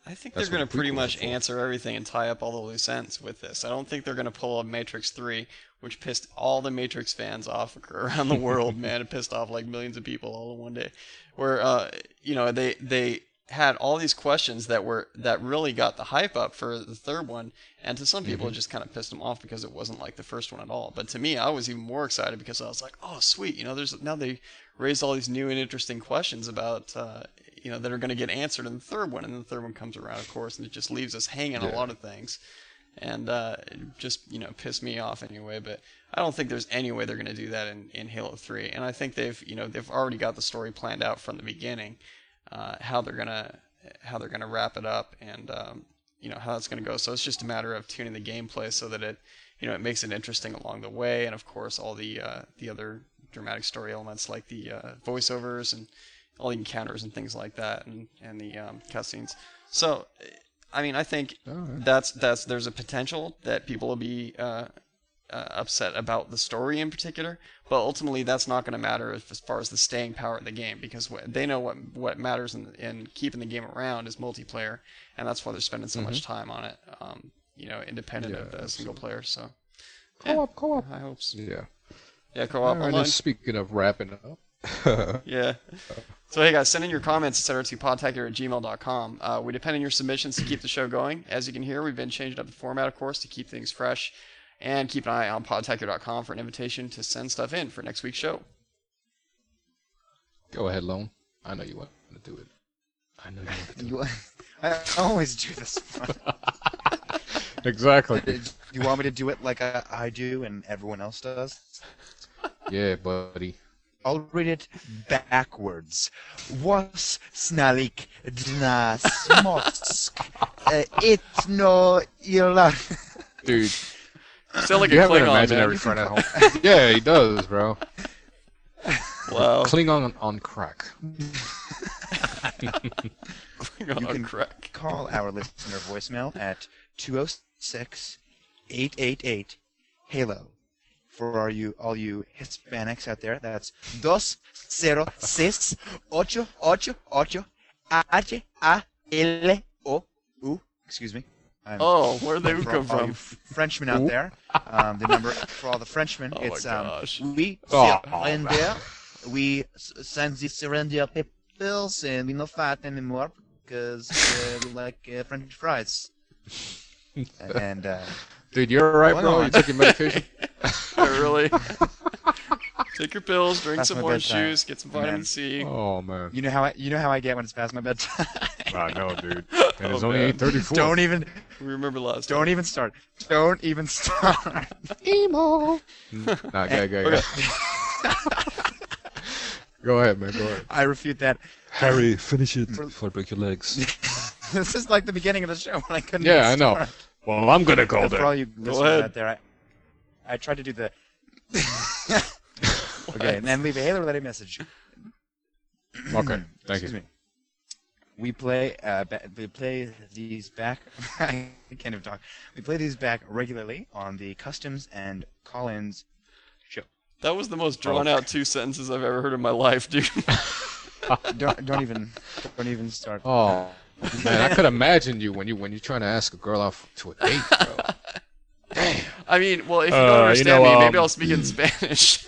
I think That's they're going what to pretty prequels are much for. answer everything and tie up all the loose ends with this. I don't think they're going to pull a Matrix 3, which pissed all the Matrix fans off around the world, man. It pissed off like millions of people all in one day. Where, they had all these questions that really got the hype up for the third one, and to some people it just kind of pissed them off because it wasn't like the first one at all. But to me, I was even more excited because I was like, oh sweet, now they raised all these new and interesting questions about that are going to get answered in the third one, and the third one comes around, of course, and it just leaves us hanging on a lot of things, and it just pissed me off anyway. But I don't think there's any way they're going to do that in Halo 3, and I think they've already got the story planned out from the beginning. How they're gonna wrap it up, and how it's gonna go. So it's just a matter of tuning the gameplay so that it makes it interesting along the way, and of course all the other dramatic story elements like the voiceovers and all the encounters and things like that, and the cutscenes. So I mean, I think there's a potential that people will be upset about the story in particular, but ultimately that's not going to matter as far as the staying power of the game, because they know what matters in keeping the game around is multiplayer, and that's why they're spending so much time on it, independent of the single player. So Co-op. I hope so. Yeah. Co-op All right, online. and speaking of wrapping up, Yeah. So hey guys, send in your comments, etc. to podtacular@gmail.com. We depend on your submissions to keep the show going. As you can hear, we've been changing up the format, of course, to keep things fresh. And keep an eye on podtacular.com for an invitation to send stuff in for next week's show. go ahead, Lone. I know you want to do it. I know you want to do it. I always do this. Exactly. You want me to do it like I do and everyone else does? Yeah, buddy. I'll read it backwards. Was snalik dna smosk itno ila. Dude, Sound like you a have an Klingon, imaginary man. friend at home. Yeah, he does, bro. Wow. Klingon on crack. Klingon on crack. Call our listener voicemail at 206-888 Halo. For all you Hispanics out there, that's 206-888-HALO-U. Excuse me. Oh, where did they For come all you from? Frenchmen out there, the number for all the Frenchmen, Oh my it's gosh. we Oh, surrender. We send the surrender papers, and we no fight anymore because we like French fries. And Dude, you're alright, Going bro? on. You took your medication? Really? Take your pills, drink Past some my orange bedtime. juice, get some vitamin Man. C. Oh, man. you know how I get when it's past my bedtime. I know, dude. And it's Oh, only man. 8:34. Don't even We remember last don't even start. Don't even start. Emo. Nah, go. Go ahead, man. Go ahead. I refute that. Harry, finish it before I break your legs. This is like the beginning of the show when I couldn't. Yeah, I even know. start. Well, I'm gonna go For all there. you listeners ahead. out there, I tried to do the. Okay, and then leave a Halo-related message. Okay, thank Excuse you. me. We play these back. I can't even talk. We play these back regularly on the Customs and Call-ins show. That was the most drawn out 2 sentences I've ever heard in my life, dude. Don't even start. Oh, man, I could imagine you when you're trying to ask a girl out to a date, bro. I mean, well, if you don't understand me, maybe I'll speak in Spanish.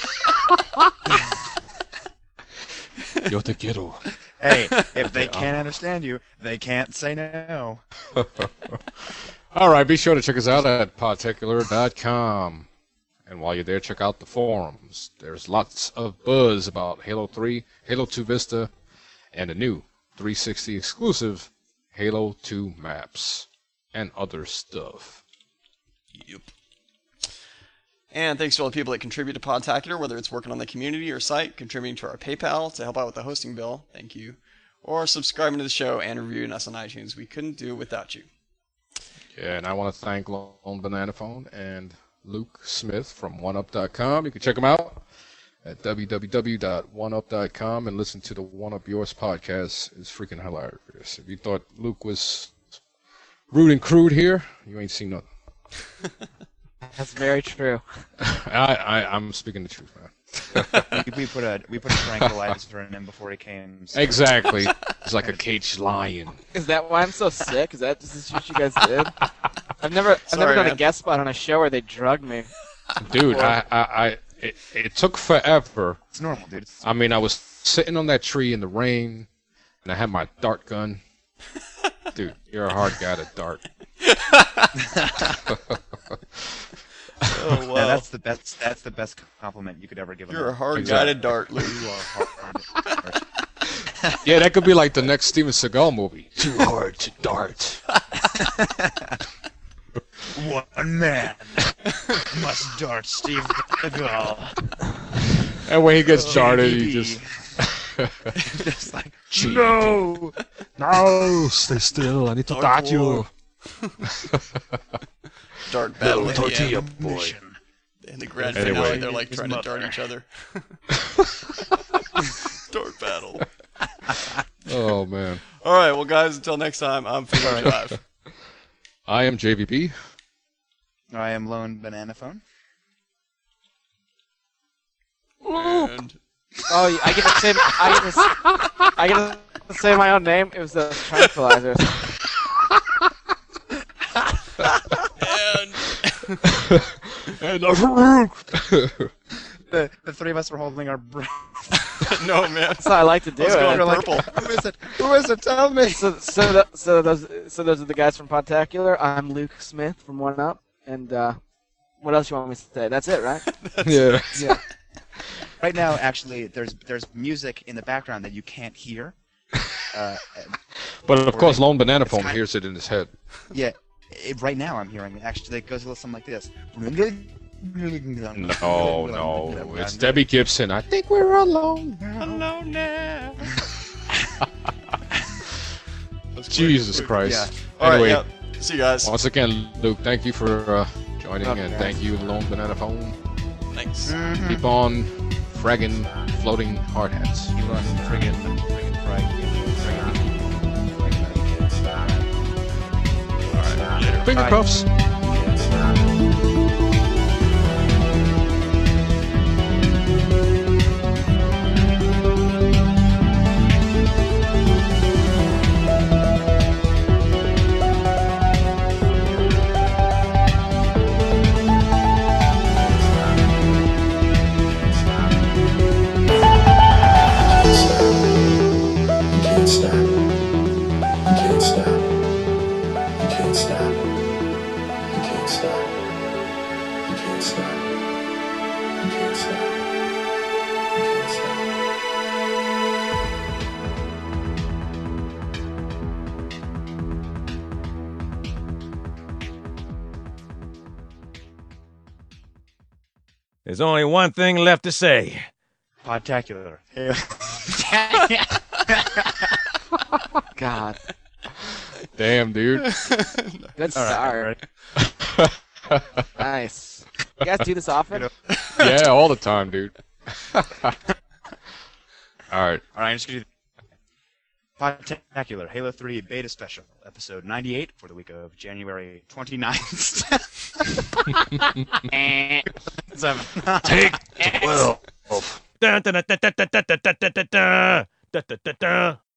Yo te quiero. Hey, if they can't understand you, they can't say no. All right, be sure to check us out at podtacular.com. And while you're there, check out the forums. There's lots of buzz about Halo 3, Halo 2 Vista, and the new 360 exclusive Halo 2 maps, and other stuff. Yep. And thanks to all the people that contribute to Podtacular, whether it's working on the community or site, contributing to our PayPal to help out with the hosting bill, thank you, or subscribing to the show and reviewing us on iTunes. We couldn't do it without you. Yeah, and I want to thank Lone Banana Phone and Luke Smith from OneUp.com. You can check them out at www.oneup.com and listen to the One Up Yours podcast. It's freaking hilarious. If you thought Luke was rude and crude here, you ain't seen nothing. That's very true. I'm speaking the truth, man. we put a tranquilizer in him before he came. So. Exactly. It's like a caged lion. Is that why I'm so sick? Is that just what you guys did? I've never Sorry, done man. a guest spot on a show where they drugged me. Dude, it took forever. It's normal, dude. I mean, I was sitting on that tree in the rain, and I had my dart gun. Dude, you're a hard guy to dart. Oh wow. Yeah, that's the best. That's the best compliment you could ever give. You're a man. hard Exactly. guy to dart, Luke. You are hard. Yeah, that could be like the next Steven Seagal movie. Too hard to dart. One man must dart Steve Seagal. And when he gets darted, he just... Just like No! No! Stay still. I need to Dark dart you. war. Dart battle Little at the tortilla end. boy. In the grand Anyway. finale, they're like His trying to mother. dart each other. Dart battle. Oh, man. All right, well, guys, until next time, I'm Finger Drive. I am JVB. I am Lone Banana Phone. And Oh, I get to say I get to say my own name. It was the tranquilizers. And The three of us were holding our breath. no, man. That's how I like to do Let's go it. to Like, purple. who is it? Who is it? Tell me. So those are the guys from Podtacular. I'm Luke Smith from One Up, and what else you want me to say? That's it, right? yeah. Yeah. Right now, actually, there's music in the background that you can't hear. But of course, Lone Banana It's Phone kind- hears it in his head. Yeah, right now I'm hearing it. Actually, it goes a little something like this. No. It's Debbie Gibson. I think we're alone now. Alone now. Jesus Christ. Yeah. All right, Anyway, yep. See you guys. once again, Luke, thank you for joining, Okay, and guys. thank you, Lone Banana Phone. Thanks. Keep on fragging floating hard hats. Keep on friggin' Finger Bye. puffs. You can't stop. You can't stop. You can't stop. You can't stop. You can't stop. You can't stop. You can't stop. There's only one thing left to say. Podtacular. God, Damn, dude. good start. Nice. You guys do this often? Yeah, all the time, dude. All right. All right, I'm just gonna do Podtacular Halo 3 Beta Special, episode 98 for the week of January 29th. Take 12. Dun, dun, dun, dun, dun, dun, dun, dun, dun, dun, dun, dun, dun, dun.